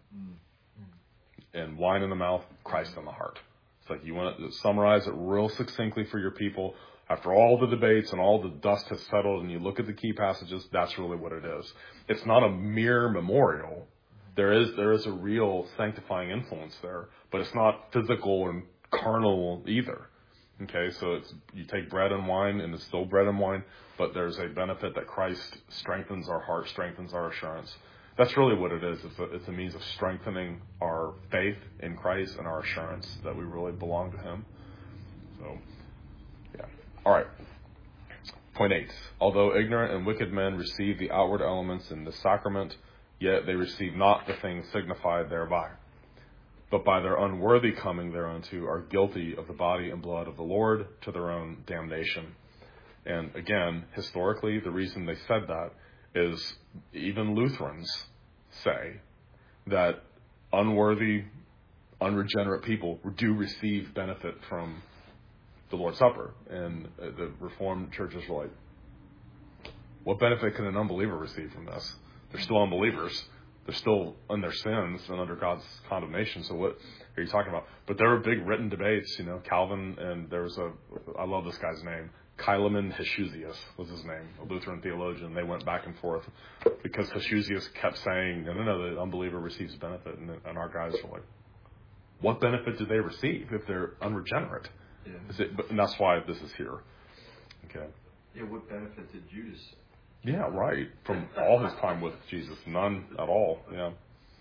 And wine in the mouth, Christ in the heart. It's like you want to summarize it real succinctly for your people. After all the debates and all the dust has settled and you look at the key passages, that's really what it is. It's not a mere memorial. There is a real sanctifying influence there, but it's not physical and carnal either. Okay, so you take bread and wine, and it's still bread and wine, but there's a benefit that Christ strengthens our heart, strengthens our assurance. That's really what it is. It's a means of strengthening our faith in Christ and our assurance that we really belong to him. So, yeah. All right. Point 8. Although ignorant and wicked men receive the outward elements in the sacrament, yet they receive not the things signified thereby, but by their unworthy coming thereunto are guilty of the body and blood of the Lord to their own damnation. And again, historically, the reason they said that is even Lutherans say that unworthy, unregenerate people do receive benefit from the Lord's Supper. And the Reformed churches were like, what benefit can an unbeliever receive from this? They're still unbelievers. They're still in their sins and under God's condemnation. So what are you talking about? But there were big written debates, Calvin, and I love this guy's name, Kleiman Heshusius was his name, a Lutheran theologian. They went back and forth because Heshusius kept saying, no, the unbeliever receives benefit. And our guys were like, what benefit do they receive if they're unregenerate? Yeah. And that's why this is here. Okay. Yeah, what benefit did Judas? Yeah, right. From all his time with Jesus, none at all. Yeah.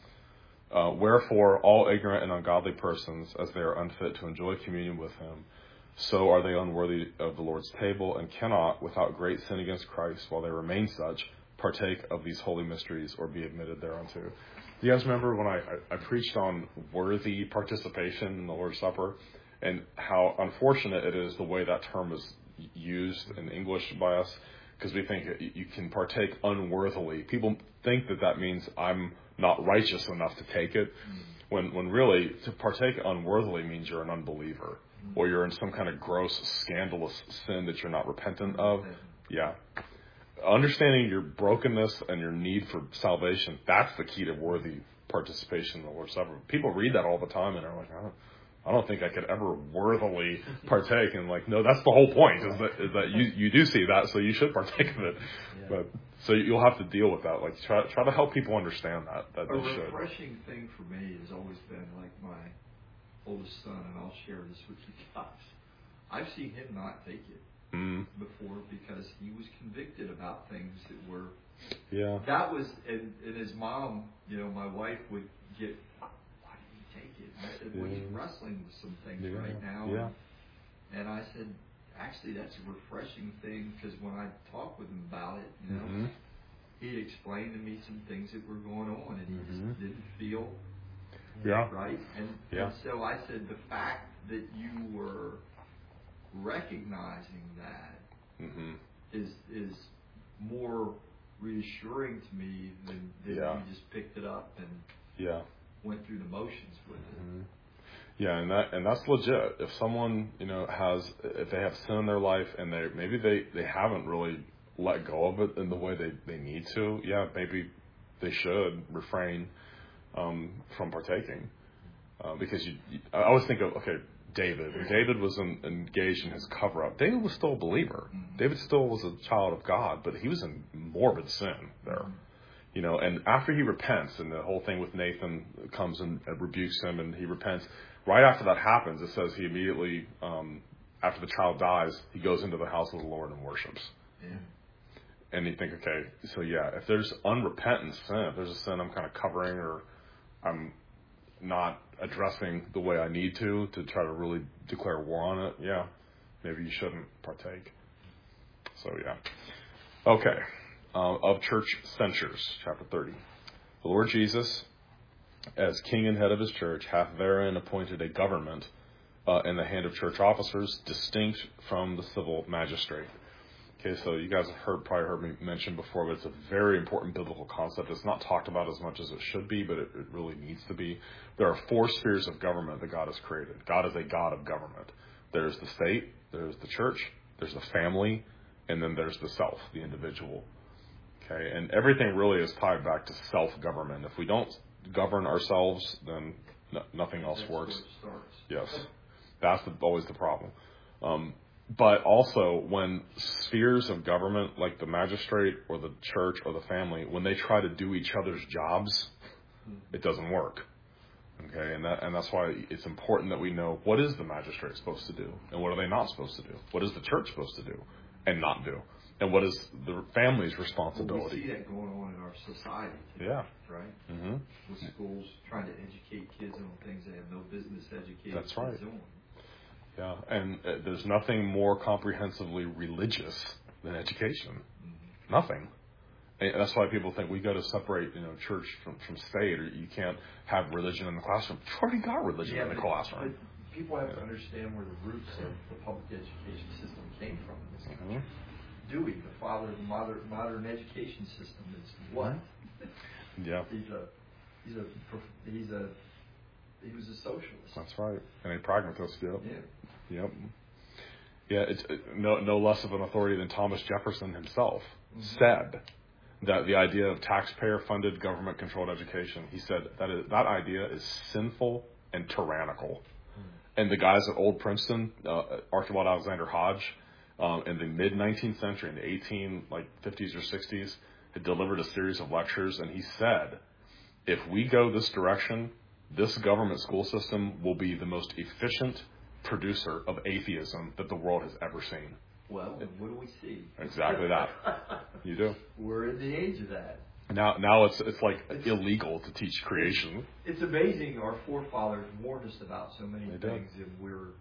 Wherefore, all ignorant and ungodly persons, as they are unfit to enjoy communion with him, so are they unworthy of the Lord's table, and cannot, without great sin against Christ, while they remain such, partake of these holy mysteries or be admitted thereunto. Do you guys remember when I preached on worthy participation in the Lord's Supper, and how unfortunate it is the way that term is used in English by us, because we think you can partake unworthily. People think that means I'm not righteous enough to take it, when really to partake unworthily means you're an unbeliever, or you're in some kind of gross, scandalous sin that you're not repentant of. Yeah. Understanding your brokenness and your need for salvation, that's the key to worthy participation in the Lord's Supper. People read that all the time and they're like, I don't think I could ever worthily partake. And like, no, that's the whole point, is that you do see that, so you should partake of it. Yeah. But so you'll have to deal with that. Like, try to help people understand that they should. A refreshing thing for me has always been like my oldest son, and I'll share this with you guys. I've seen him not take it before because he was convicted about things that were. Yeah. That was, and his mom, my wife would get. Why did he take it? And I said, well, he's wrestling with some things right now. Yeah. And I said, actually, that's a refreshing thing because when I talked with him about it, he explained to me some things that were going on, and he just didn't feel right. And so I said, the fact that you were recognizing that is more reassuring to me than you just picked it up and went through the motions with it. Yeah, and that's legit. If someone if they have sin in their life and they haven't really let go of it in the way they need to, maybe they should refrain from partaking, because I always think of David. David was engaged in his cover-up. David was still a believer. David still was a child of God, but he was in morbid sin there. And after he repents, and the whole thing with Nathan comes and rebukes him, and he repents, right after that happens, it says he immediately, after the child dies, he goes into the house of the Lord and worships. Yeah. And you think, if there's unrepentant sin, if there's a sin I'm kind of covering or I'm not addressing the way I need to try to really declare war on it, maybe you shouldn't partake. So, Okay. Of church censures, chapter 30. The Lord Jesus, as king and head of his church, hath therein appointed a government in the hand of church officers, distinct from the civil magistrate. Okay, so you guys have probably heard me mention before, but it's a very important biblical concept. It's not talked about as much as it should be, but it really needs to be. There are 4 spheres of government that God has created. God is a God of government. There's the state, there's the church, there's the family, and then there's the self, the individual. Okay, and everything really is tied back to self-government. If we don't govern ourselves, then nothing else works. Yes, that's always the problem. But also, when spheres of government, like the magistrate or the church or the family, when they try to do each other's jobs, it doesn't work. Okay, and that's why it's important that we know what is the magistrate supposed to do, and what are they not supposed to do? What is the church supposed to do and not do? And what is the family's responsibility? Well, we see that going on in our society today, right? With schools trying to educate kids on things they have no business educating kids on. Yeah, and there's nothing more comprehensively religious than education. Nothing. And that's why people think we got to separate, church from state, or you can't have religion in the classroom. You've already got religion in the classroom. But people have to understand where the roots of the public education system came from in this country. Dewey, the father of the modern education system, is what? Yeah. He was a socialist. That's right, and a pragmatist. Yep. Yeah, it's no less of an authority than Thomas Jefferson himself said that the idea of taxpayer-funded, government-controlled education, he said that idea is sinful and tyrannical. And the guys at Old Princeton, Archibald Alexander Hodge, in the mid-19th century, in the 50s or 60s, had delivered a series of lectures, and he said, if we go this direction, this government school system will be the most efficient producer of atheism that the world has ever seen. Well, what do we see? Exactly that. You do. We're in the age of that. Now it's illegal to teach creation. It's amazing. Our forefathers warned us about so many things, and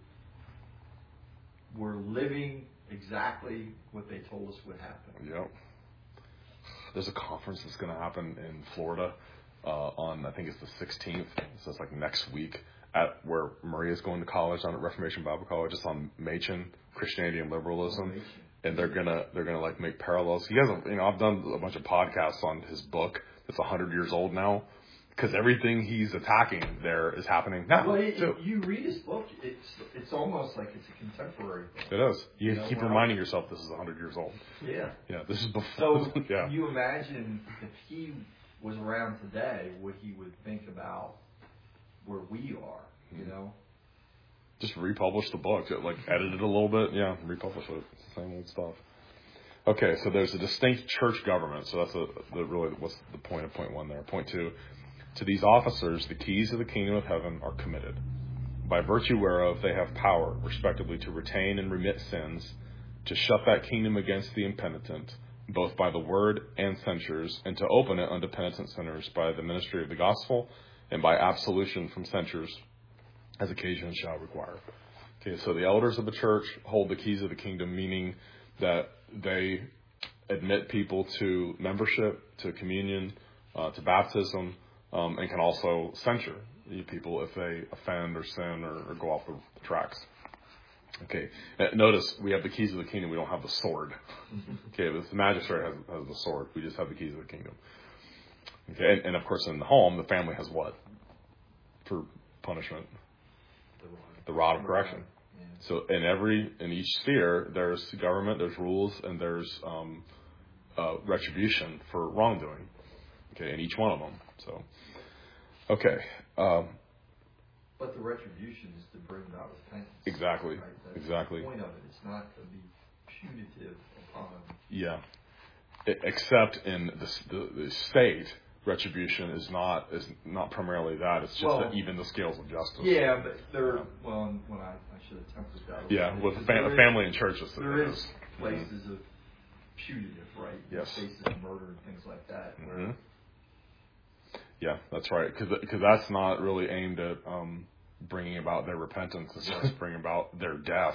we're living exactly what they told us would happen. Yep. There's a conference that's going to happen in Florida on, I think it's the 16th. So it's next week at where Maria's going to college, on at Reformation Bible College. It's on Machen, Christianity and Liberalism. And they're gonna make parallels. He has I've done a bunch of podcasts on his book that's 100 years old now, because everything he's attacking there is happening now. Well, you read his book, it's almost like it's a contemporary book. It is. You keep reminding yourself this is 100 years old. Yeah. Yeah. This is before. So yeah. You imagine if he was around today, what he would think about where we are. Just republish the book, edit it a little bit, republish it. It's the same old stuff. Okay, so there's a distinct church government. So that's really what's the point of point one there. Point two, to these officers, the keys of the kingdom of heaven are committed, by virtue whereof they have power, respectively, to retain and remit sins, to shut that kingdom against the impenitent, both by the word and censures, and to open it unto penitent sinners by the ministry of the gospel, and by absolution from censures, as occasion shall require. Okay, so the elders of the church hold the keys of the kingdom, meaning that they admit people to membership, to communion, to baptism, and can also censure people if they offend or sin or go off the tracks. Okay, notice we have the keys of the kingdom. We don't have the sword. Okay, the magistrate has the sword. We just have the keys of the kingdom. Okay, and of course in the home, the family has what? For punishment? The rod of correction. Yeah. So in each sphere, there's government, there's rules, and there's retribution for wrongdoing. Okay, in each one of them. So, okay. But the retribution is to bring about repentance. Exactly. Right? That's exactly. The point of it. It's not to be punitive upon. Yeah. Except in the state, retribution is not primarily that. It's just that even the scales of justice. Yeah, but I should have tempered that. Yeah, with family and churches. There is places of punitive, right? Yes. Cases of murder and things like that. Mm-hmm. Yeah, that's right. Because that's not really aimed at bringing about their repentance. It's just bringing about their death.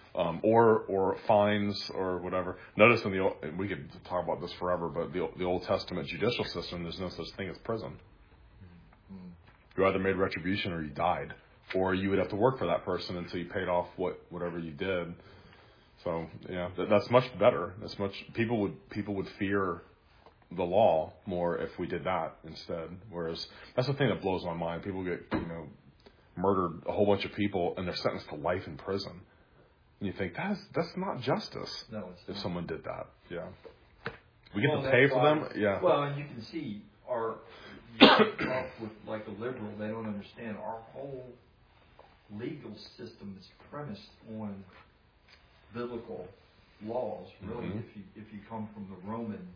Or fines or whatever. Notice we could talk about this forever, but the Old Testament judicial system, there's no such thing as prison. Mm-hmm. You either made retribution or you died, or you would have to work for that person until you paid off whatever you did. So that's much better. That's much people would fear the law more if we did that instead. Whereas that's the thing that blows my mind. People get murdered, a whole bunch of people, and they're sentenced to life in prison. And you think that's not justice. No, it's if not. Someone did that. Yeah. We get to pay for them. Yeah. Well, and you can see you talk with a liberal, they don't understand our whole legal system is premised on biblical laws. Really, Mm-hmm. if you come from the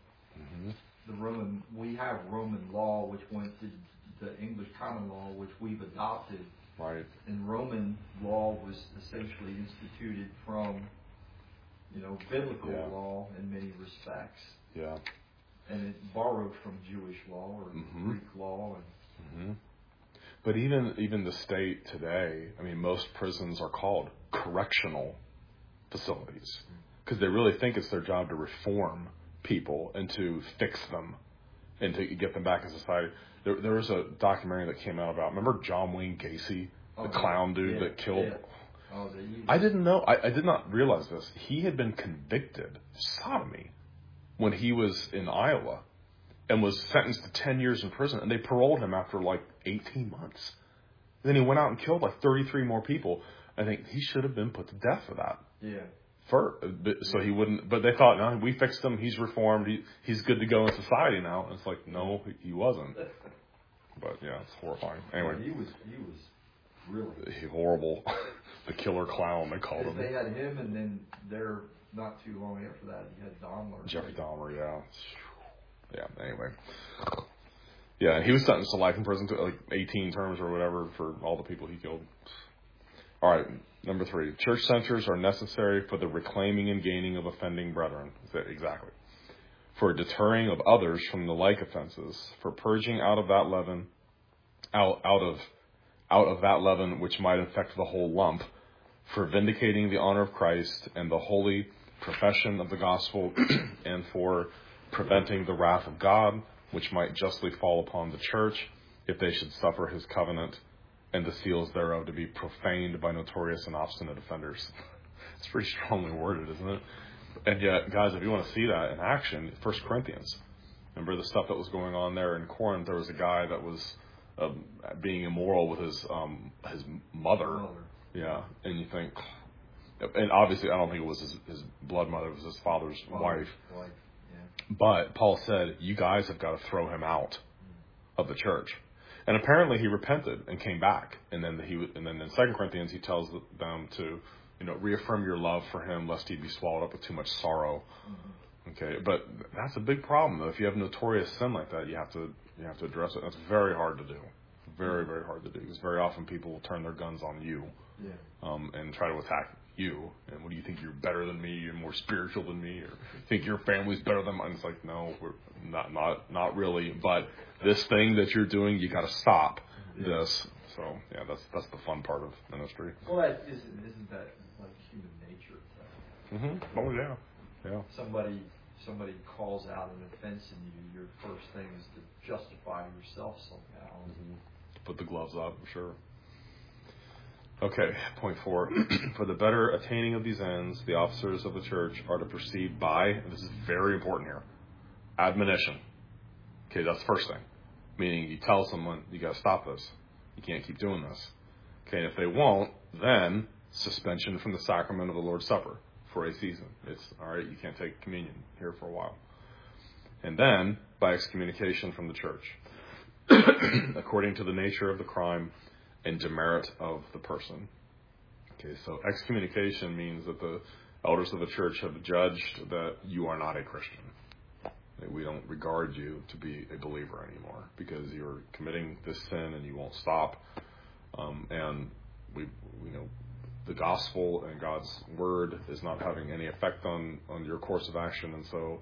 Roman, we have Roman law, which went to the English common law, which we've adopted. Right. And Roman law was essentially instituted from, biblical law in many respects. Yeah. And it borrowed from Jewish law or Greek law. Mm-hmm. But even the state today, most prisons are called correctional facilities because they really think it's their job to reform people and to fix them and to get them back in society. There was a documentary that came out about, remember John Wayne Gacy, the clown dude that killed? Yeah. Oh, I didn't know. I did not realize this. He had been convicted of sodomy when he was in Iowa and was sentenced to 10 years in prison, and they paroled him after 18 months. Then he went out and killed 33 more people. I think he should have been put to death for that. Yeah. So he wouldn't, but they thought, no, we fixed him. He's reformed. He's good to go in society now. And it's no, he wasn't. But it's horrifying. Anyway, he was really horrible. The killer clown, they called him. They had him, and then their not too long after that, you had Dahmer. Jeffrey Dahmer, yeah. Yeah, anyway. Yeah, he was sentenced to life in prison to 18 terms or whatever for all the people he killed. All right, number 3. Church censures are necessary for the reclaiming and gaining of offending brethren. Exactly. For deterring of others from the like offenses, for purging out of that leaven, out of that leaven which might infect the whole lump, for vindicating the honor of Christ and the holy profession of the gospel, and for preventing the wrath of God, which might justly fall upon the church, if they should suffer his covenant and the seals thereof to be profaned by notorious and obstinate offenders. It's pretty strongly worded, isn't it? And yet, guys, if you want to see that in action, 1 Corinthians. Remember the stuff that was going on there in Corinth? There was a guy that was being immoral with his mother. Yeah, and you think, and obviously I don't think it was his blood mother, it was his father's wife. Yeah. But Paul said, you guys have got to throw him out of the church. And apparently he repented and came back. And then in 2 Corinthians he tells them to, reaffirm your love for him lest he be swallowed up with too much sorrow. Mm-hmm. Okay, but that's a big problem though. If you have notorious sin like that, you have to address it. That's very hard to do. Very, very hard to do, because very often people will turn their guns on you. Yeah. And try to attack you. And what do you think? You're better than me? You're more spiritual than me? Or think your family's better than mine? It's like, no, we're not really. But this thing that you're doing, you got to stop this. So yeah, that's the fun part of ministry. Well, isn't that like human nature? Mm-hmm. Oh yeah. Somebody calls out an offense in you. Your first thing is to justify yourself somehow. Mm-hmm. Put the gloves up, sure. Okay, point 4. For the better attaining of these ends, the officers of the church are to proceed by, and this is very important here, admonition. Okay, that's the first thing. Meaning you tell someone, you got to stop this. You can't keep doing this. Okay, and if they won't, then suspension from the sacrament of the Lord's Supper for a season. It's, all right, you can't take communion here for a while. And then by excommunication from the church, according to the nature of the crime and demerit of the person. Okay, so excommunication means that the elders of the church have judged that you are not a Christian. That we don't regard you to be a believer anymore because you're committing this sin and you won't stop. And the gospel and God's word is not having any effect on your course of action. And so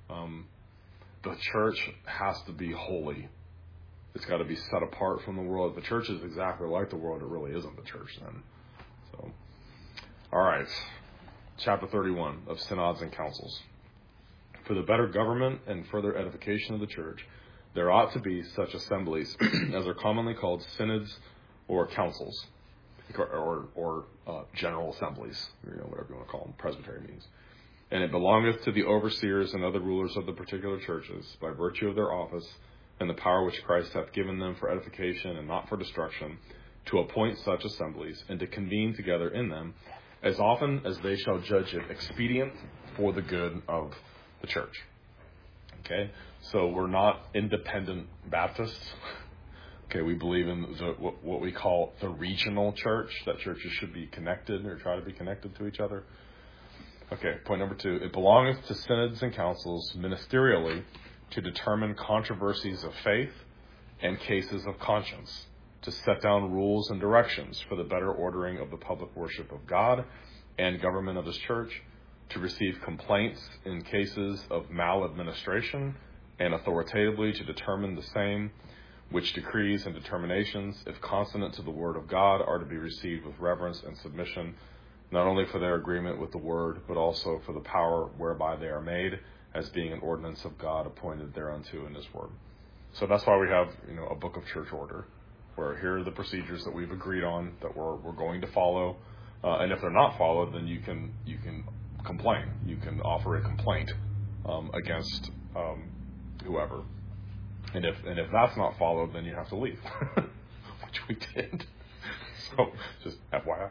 the church has to be holy. It's got to be set apart from the world. If the church is exactly like the world, it really isn't the church then. So, all right. Chapter 31 of Synods and Councils. For the better government and further edification of the church, there ought to be such assemblies as are commonly called synods or councils, or general assemblies, whatever you want to call them, presbytery meetings. And it belongeth to the overseers and other rulers of the particular churches, by virtue of their office, and the power which Christ hath given them for edification and not for destruction, to appoint such assemblies, and to convene together in them, as often as they shall judge it expedient for the good of the church. Okay? So we're not independent Baptists. Okay, we believe in what we call the regional church, that churches should be connected or try to be connected to each other. Okay, point number 2. It belongeth to synods and councils ministerially to determine controversies of faith and cases of conscience, to set down rules and directions for the better ordering of the public worship of God and government of His church, to receive complaints in cases of maladministration, and authoritatively to determine the same, which decrees and determinations, if consonant to the word of God, are to be received with reverence and submission, not only for their agreement with the word, but also for the power whereby they are made, as being an ordinance of God appointed thereunto in His word. So that's why we have, a book of church order, where here are the procedures that we've agreed on that we're going to follow, and if they're not followed, then you can complain. You can offer a complaint against whoever, and if that's not followed, then you have to leave, which we did. So just FYI.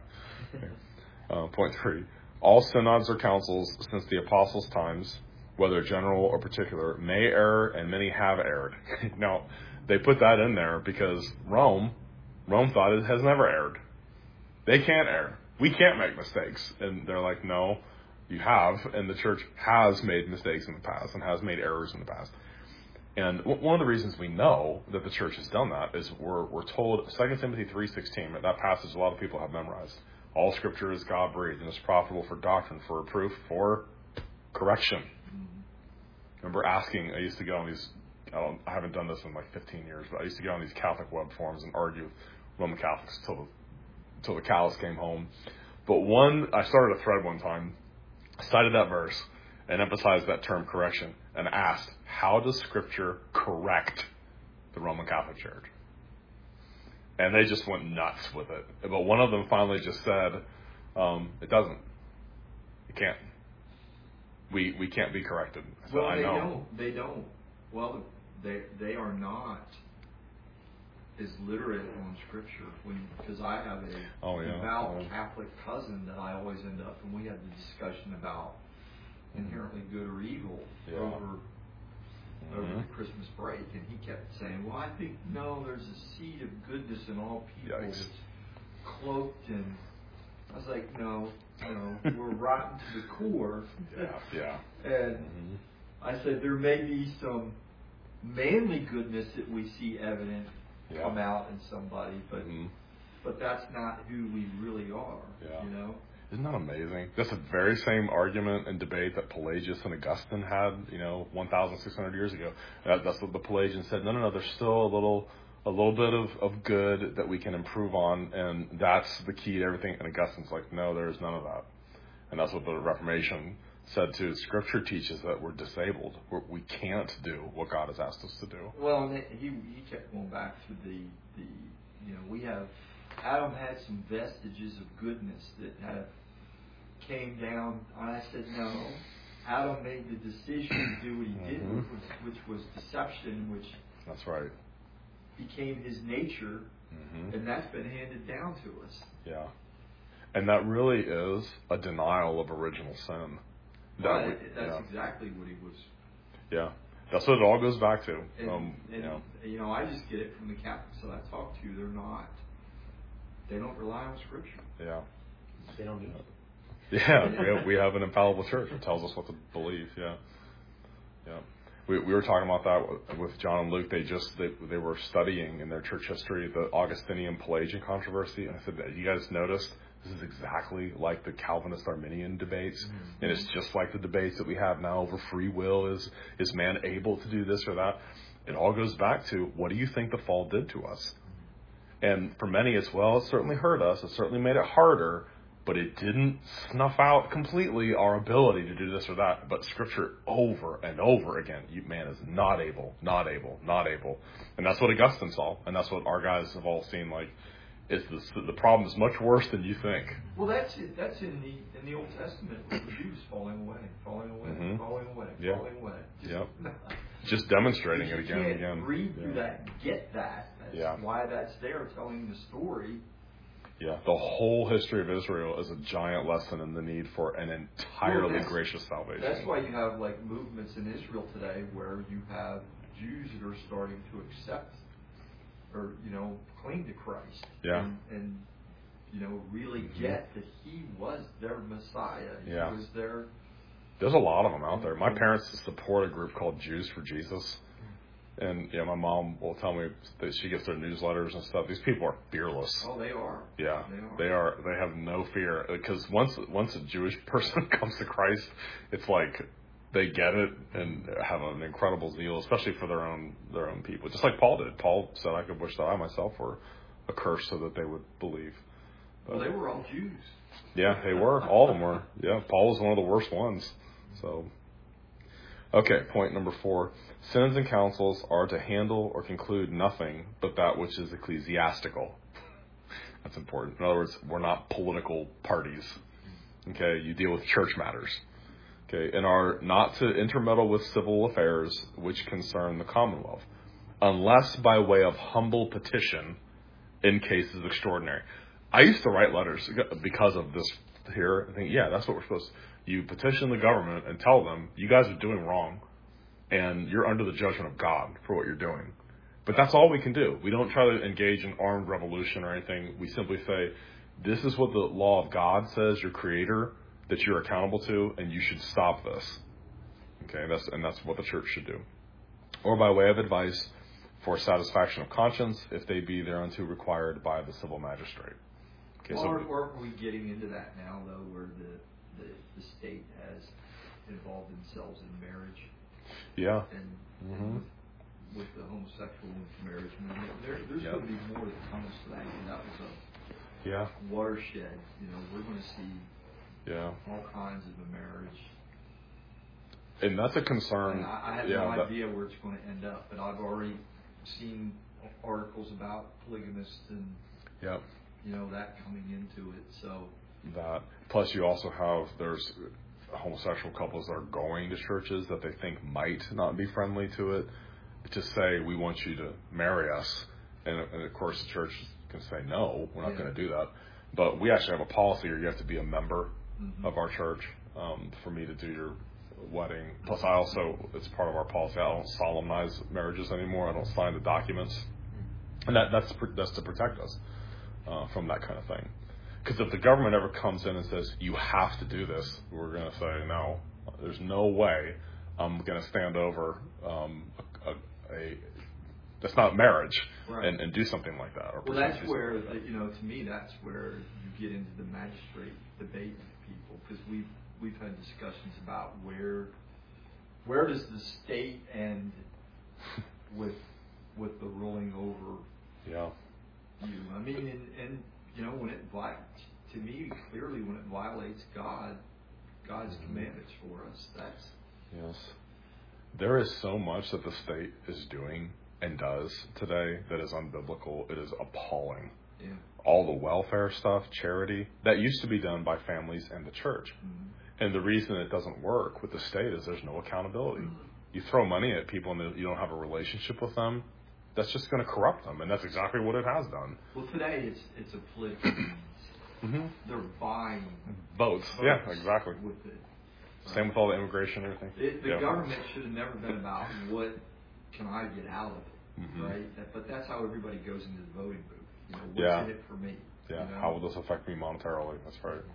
Point 3: all synods or councils since the apostles' times, whether general or particular, may err, and many have erred. Now, they put that in there because Rome thought it has never erred. They can't err. We can't make mistakes. And they're like, no, You have, and the church has made mistakes in the past and has made errors in the past. And one of the reasons we know that the church has done that is we're told 2 Timothy 3:16, that passage a lot of people have memorized. All Scripture is God-breathed and is profitable for doctrine, for reproof, for correction. I remember asking, I used to go on these, I haven't done this in like 15 years, but I used to go on these Catholic web forums and argue with Roman Catholics till the cows came home. But I started a thread one time, cited that verse, and emphasized that term correction, and asked, how does Scripture correct the Roman Catholic Church? And they just went nuts with it. But one of them finally just said, it doesn't. It can't. We can't be corrected. I said, well, I know. They don't. Well, they are not as literate on Scripture. Because I have a devout Catholic cousin that I always end up, and we have the discussion about inherently good or evil over the Christmas break, and he kept saying, well, I think, no, there's a seed of goodness in all people that's cloaked, and I was like, no, we're rotten to the core. And I said, there may be some manly goodness that we see evident come out in somebody, but that's not who we really are, you know? Isn't that amazing? That's the very same argument and debate that Pelagius and Augustine had, 1,600 years ago. That's what the Pelagians said. No, there's still a little bit of good that we can improve on, and that's the key to everything. And Augustine's like, no, there's none of that. And that's what the Reformation said too. Scripture teaches that we're disabled. We can't do what God has asked us to do. Well, and he kept going back to the we have, Adam had some vestiges of goodness that came down. And I said, no, Adam made the decision to do what he did, which was deception, which that's right became his nature, and that's been handed down to us. Yeah. And that really is a denial of original sin. That's exactly what he was. Yeah. That's what it all goes back to. I just get it from the Catholics that I talk to. They don't rely on Scripture. Yeah. They don't need it. Yeah, we have an infallible church that tells us what to believe. Yeah. We were talking about that with John and Luke. They were studying in their church history the Augustinian Pelagian controversy, and I said, you guys noticed this is exactly like the Calvinist Arminian debates, and it's just like the debates that we have now over free will. Is man able to do this or that? It all goes back to, what do you think the fall did to us? And for many as well, it certainly hurt us. It certainly made it harder, but it didn't snuff out completely our ability to do this or that. But Scripture over and over again, man is not able. And that's what Augustine saw, and that's what our guys have all seen. Like, the problem is much worse than you think. Well, that's in the Old Testament with the Jews falling away. Just demonstrating it again and again. You can't read through that and get that. That's why that's there, telling the story. Yeah, the whole history of Israel is a giant lesson in the need for an entirely gracious salvation. That's why you have movements in Israel today where you have Jews that are starting to accept or cling to Christ. Yeah. And really get that he was their Messiah. He was their. There's a lot of them out there. My parents support a group called Jews for Jesus. And my mom will tell me that she gets their newsletters and stuff. These people are fearless. Oh, they are. Yeah, they are. They have no fear, because once a Jewish person comes to Christ, it's like they get it and have an incredible zeal, especially for their own people. Just like Paul did. Paul said, "I could wish that I myself were accursed so that they would believe." But, well, they were all Jews. Yeah, they were. All of them were. Yeah, Paul was one of the worst ones. So. Okay, point number 4. Synods and councils are to handle or conclude nothing but that which is ecclesiastical. That's important. In other words, we're not political parties. Okay, you deal with church matters. Okay, and are not to intermeddle with civil affairs which concern the Commonwealth, unless by way of humble petition in cases extraordinary. I used to write letters because of this here. I think, that's what we're supposed to. You petition the government and tell them, you guys are doing wrong, and you're under the judgment of God for what you're doing. But that's all we can do. We don't try to engage in armed revolution or anything. We simply say, this is what the law of God says, your Creator that you're accountable to, and you should stop this. Okay, that's what the church should do. Or by way of advice, for satisfaction of conscience, if they be thereunto required by the civil magistrate. Okay, well, aren't we getting into that now, though, where the state has involved themselves in marriage? Yeah. And with the homosexual marriage, I mean, there's going to be more that comes to that. And that was a watershed. We're going to see all kinds of a marriage. And that's a concern. And I have no idea where it's going to end up, but I've already seen articles about polygamists and that coming into it. So that plus you also have there's homosexual couples that are going to churches that they think might not be friendly to it, to say we want you to marry us, and of course the church can say no, we're not going to do that. But we actually have a policy where you have to be a member of our church for me to do your wedding. Plus, it's part of our policy. I don't solemnize marriages anymore. I don't sign the documents, and that's to protect us from that kind of thing. Because if the government ever comes in and says you have to do this, we're going to say no. There's no way I'm going to stand over that's not marriage and do something like that. Well, that's where to me that's where you get into the magistrate debate with people, because we've had discussions about where does the state end with the ruling over you. I mean, and when it to me clearly when it violates God's commandments for us, that's there is so much that the state is doing and does today that is unbiblical. It is appalling. Yeah. All the welfare stuff, charity, that used to be done by families and the church. Mm-hmm. And the reason it doesn't work with the state is there's no accountability. Mm-hmm. You throw money at people and you don't have a relationship with them, that's just going to corrupt them. And that's exactly what it has done. Well, today it's a political means. Mm-hmm. They're buying votes. Yeah, exactly. With it. Same with all the immigration and everything. The government should have never been about what can I get out of it, right? But that's how everybody goes into the voting booth. What's in it for me? Yeah. How will this affect me monetarily? That's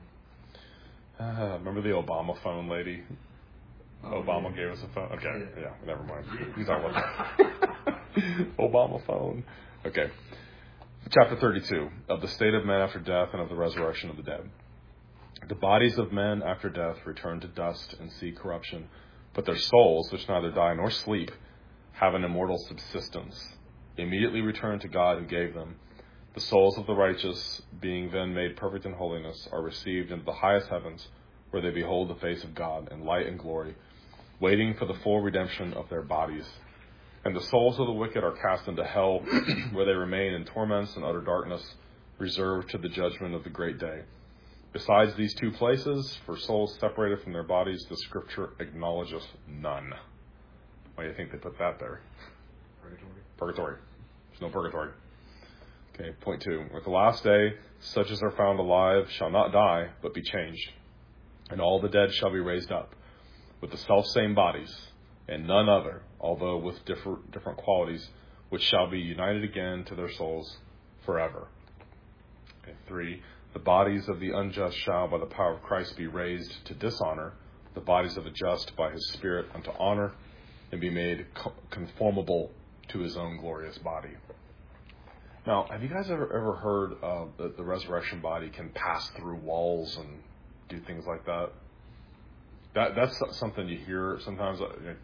right. Remember the Obama phone lady? Obama gave us a phone. Okay. Yeah. Never mind. You talk about that. Obama phone. Okay. Chapter 32 of the state of men after death and of the resurrection of the dead. The bodies of men after death return to dust and see corruption, but their souls, which neither die nor sleep, have an immortal subsistence. Immediately return to God who gave them. The souls of the righteous, being then made perfect in holiness, are received into the highest heavens, where they behold the face of God in light and glory, waiting for the full redemption of their bodies. And the souls of the wicked are cast into hell, where they remain in torments and utter darkness, reserved to the judgment of the great day. Besides these two places, for souls separated from their bodies, the Scripture acknowledges none. Why do you think they put that there? Purgatory. There's no purgatory. Okay, point 2. With the last day, such as are found alive shall not die, but be changed. And all the dead shall be raised up, with the selfsame bodies, and none other, although with different qualities, which shall be united again to their souls forever. Okay, 3. The bodies of the unjust shall, by the power of Christ, be raised to dishonor, the bodies of the just by his Spirit unto honor, and be made conformable to his own glorious body. Now, have you guys ever heard that the resurrection body can pass through walls and do things like that? That's something you hear sometimes.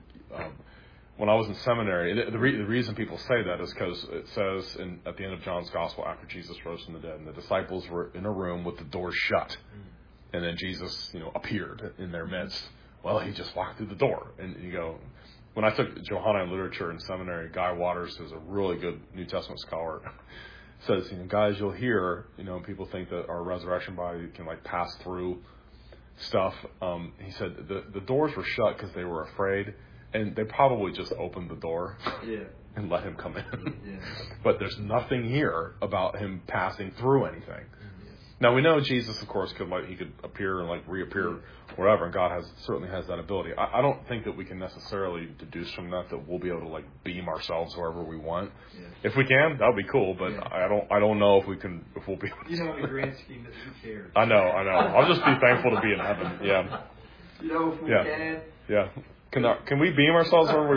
When I was in seminary, the reason people say that is because it says at the end of John's Gospel, after Jesus rose from the dead, and the disciples were in a room with the doors shut, and then Jesus, appeared in their midst. Well, he just walked through the door, and you go. When I took Johannine literature in seminary, Guy Waters, who's a really good New Testament scholar, says, guys, you'll hear, people think that our resurrection body can pass through stuff. He said the doors were shut because they were afraid. And they probably just opened the door and let him come in. Yeah. But there's nothing here about him passing through anything. Now we know Jesus, of course, could appear and reappear wherever, and God certainly has that ability. I don't think that we can necessarily deduce from that we'll be able to beam ourselves wherever we want. Yeah. If we can, that would be cool, but yeah. I don't know if we'll be able to. In the grand scheme, who cares? I know. I'll just be thankful to be in heaven. Yeah. If we can. Yeah. Can we beam ourselves wherever we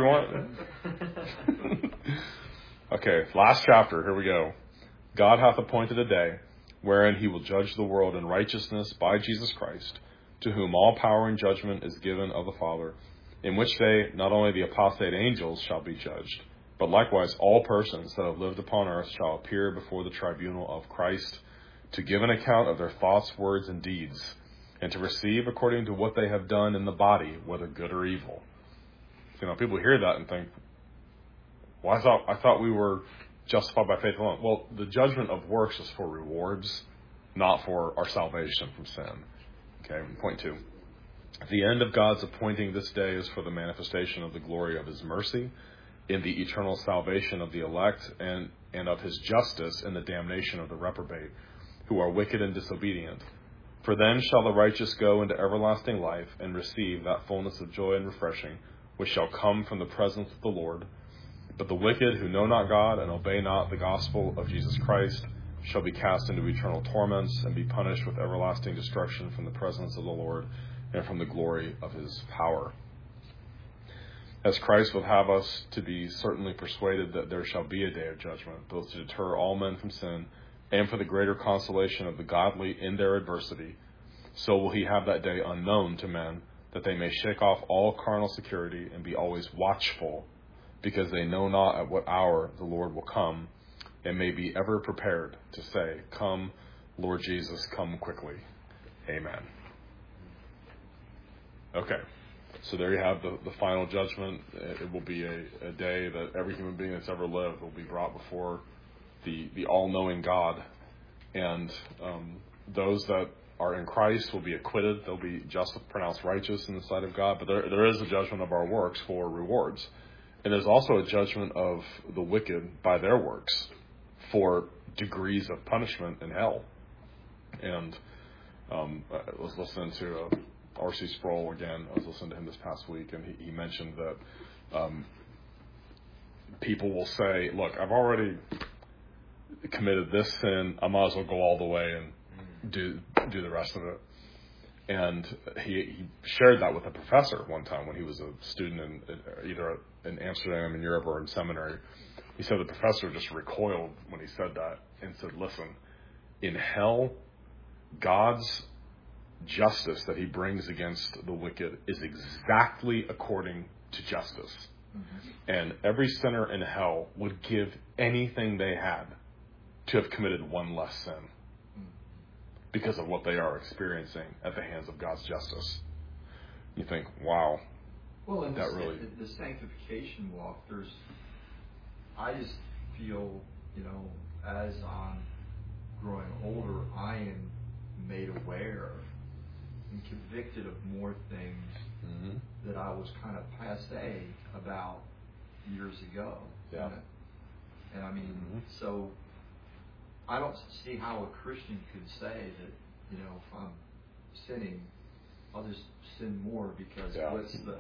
want? Okay, last chapter. Here we go. God hath appointed a day wherein he will judge the world in righteousness by Jesus Christ, to whom all power and judgment is given of the Father, in which day not only the apostate angels shall be judged, but likewise all persons that have lived upon earth shall appear before the tribunal of Christ, to give an account of their thoughts, words, and deeds, and to receive according to what they have done in the body, whether good or evil. People hear that and think, well, I thought we were justified by faith alone. Well, the judgment of works is for rewards, not for our salvation from sin. Okay, point 2. The end of God's appointing this day is for the manifestation of the glory of his mercy in the eternal salvation of the elect, and of his justice in the damnation of the reprobate, who are wicked and disobedient. For then shall the righteous go into everlasting life and receive that fullness of joy and refreshing, which shall come from the presence of the Lord. But the wicked who know not God and obey not the gospel of Jesus Christ shall be cast into eternal torments and be punished with everlasting destruction from the presence of the Lord and from the glory of his power. As Christ would have us to be certainly persuaded that there shall be a day of judgment, both to deter all men from sin and for the greater consolation of the godly in their adversity, so will he have that day unknown to men, that they may shake off all carnal security and be always watchful, because they know not at what hour the Lord will come, and may be ever prepared to say, Come, Lord Jesus, come quickly. Amen. Okay, so there you have the final judgment. It will be a day that every human being that's ever lived will be brought before the all-knowing God, and those that are in Christ will be acquitted. They'll be pronounced righteous in the sight of God, but there is a judgment of our works for rewards. And there's also a judgment of the wicked by their works for degrees of punishment in hell. And let's listen to R.C. Sproul again. I was listening to him this past week, and he mentioned that people will say, look, I've already committed this sin. I might as well go all the way and do the rest of it. And he shared that with a professor one time when he was a student either in Amsterdam in Europe or in seminary. He said the professor just recoiled when he said that and said, listen, in hell, God's justice that he brings against the wicked is exactly according to justice. Mm-hmm. And every sinner in hell would give anything they had to have committed one less sin, because of what they are experiencing at the hands of God's justice. You think, wow. Well, in the sanctification walk, I just feel, as I'm growing older, I am made aware and convicted of more things that I was kind of passé about years ago. Yeah. And I mean, so I don't see how a Christian could say that, if I'm sinning, I'll just sin more because what's the...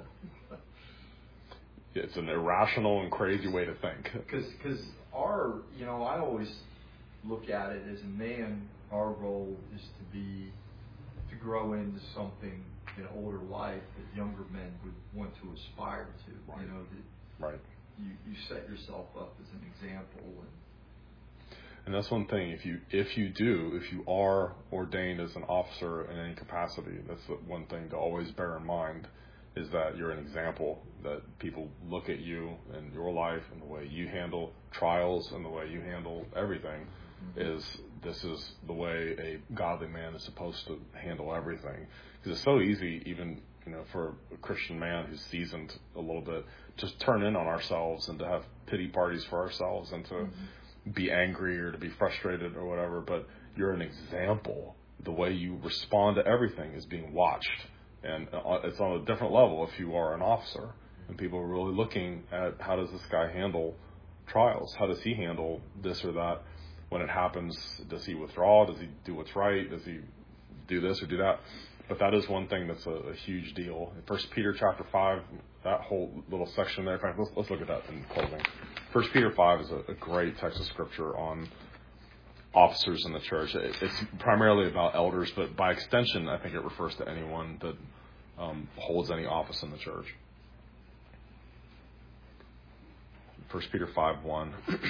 It's an irrational and crazy way to think. Because I always look at it as a man, our role is to grow into something in older life that younger men would want to aspire to. Right. That you set yourself up as an example. And that's one thing. If you are ordained as an officer in any capacity, that's the one thing to always bear in mind, is that you're an example, that people look at you and your life and the way you handle trials and the way you handle everything. This is the way a godly man is supposed to handle everything. Because it's so easy, even for a Christian man who's seasoned a little bit, just turn in on ourselves and to have pity parties for ourselves and to be angry or to be frustrated or whatever. But you're an example. The way you respond to everything is being watched, and it's on a different level if you are an officer, and people are really looking at how does this guy handle trials, how does he handle this or that. when it happens, does he withdraw? Does he do what's right? Does he do this or do that? But that is one thing that's a huge deal. In 1 Peter chapter 5, that whole little section there, in fact, let's look at that in closing. 1 Peter 5 is a great text of scripture on officers in the church. It's primarily about elders, but by extension, I think it refers to anyone that holds any office in the church. 1 Peter 5:1.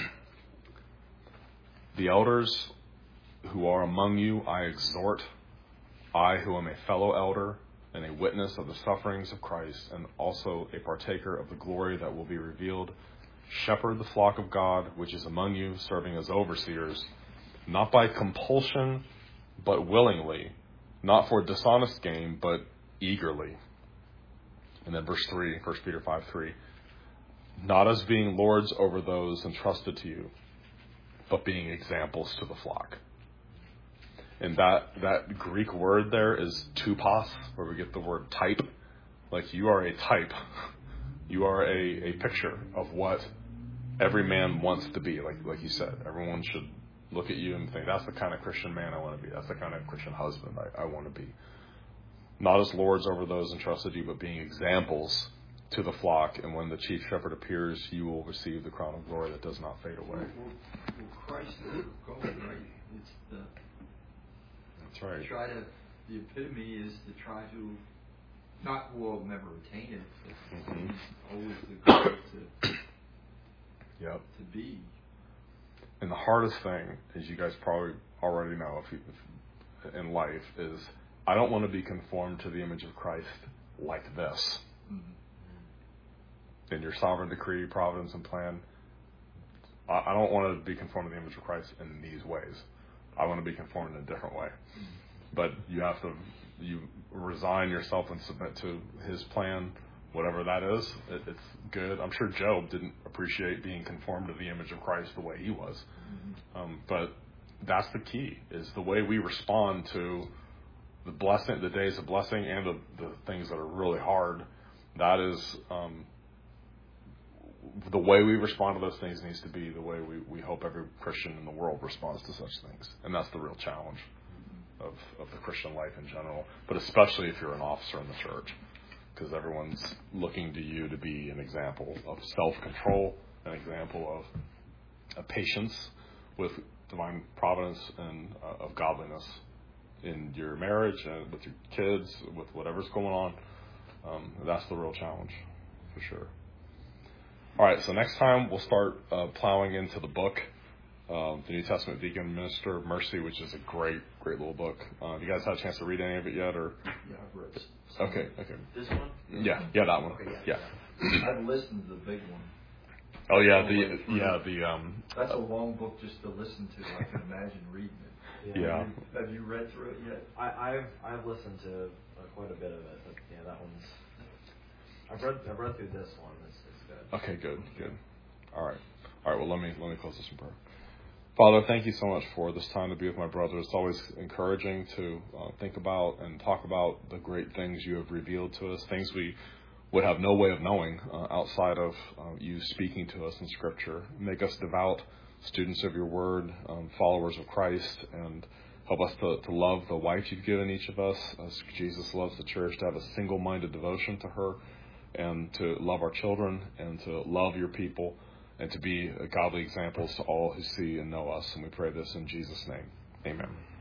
The elders who are among you I exhort, I who am a fellow elder and a witness of the sufferings of Christ, and also a partaker of the glory that will be revealed, shepherd the flock of God which is among you, serving as overseers, not by compulsion, but willingly, not for dishonest gain, but eagerly. And then verse 3, 1 Peter 5:3, not as being lords over those entrusted to you, but being examples to the flock. And that Greek word there is tupos, where we get the word type. Like, you are a type. You are a picture of what every man wants to be. Like you said, everyone should look at you and think, that's the kind of Christian man I want to be. That's the kind of Christian husband I want to be. Not as lords over those entrusted to you, but being examples to the flock. And when the chief shepherd appears, you will receive the crown of glory that does not fade away. Well, Christ is the goal, right? It's the... That's right. The epitome is to try to, not we'll never attain it, but it's always the goal to be. And the hardest thing, as you guys probably already know in life, is I don't want to be conformed to the image of Christ like this. In your sovereign decree, providence, and plan, I don't want to be conformed to the image of Christ in these ways. I want to be conformed in a different way. But you resign yourself and submit to his plan, whatever that is. It's good. I'm sure Job didn't appreciate being conformed to the image of Christ the way he was. But that's the key, is the way we respond to the blessing, the days of blessing, and the things that are really hard. That is the way we respond to those things needs to be the way we hope every Christian in the world responds to such things. And that's the real challenge of the Christian life in general, but especially if you're an officer in the church, because everyone's looking to you to be an example of self-control, an example of patience with divine providence, and of godliness in your marriage and with your kids, with whatever's going on. That's the real challenge, for sure. All right, so next time we'll start plowing into the book, the New Testament Deacon Minister of Mercy, which is a great little book. Have you guys had a chance to read any of it yet? Or? Yeah, I've read it. Okay. This one? Yeah, that one. Okay, yeah. I've listened to the big one. Oh yeah, That's a long book just to listen to. I can imagine reading it. Yeah. Have you read through it yet? I've listened to quite a bit of it, but yeah, that one's. I've read through this one. It's good. Okay, good. All right. Well, let me close this in prayer. Father, thank you so much for this time to be with my brother. It's always encouraging to think about and talk about the great things you have revealed to us, things we would have no way of knowing outside of you speaking to us in Scripture. Make us devout students of your word, followers of Christ, and help us to love the wife you've given each of us, as Jesus loves the church, to have a single-minded devotion to her, and to love our children, and to love your people, and to be godly examples to all who see and know us. And we pray this in Jesus' name. Amen.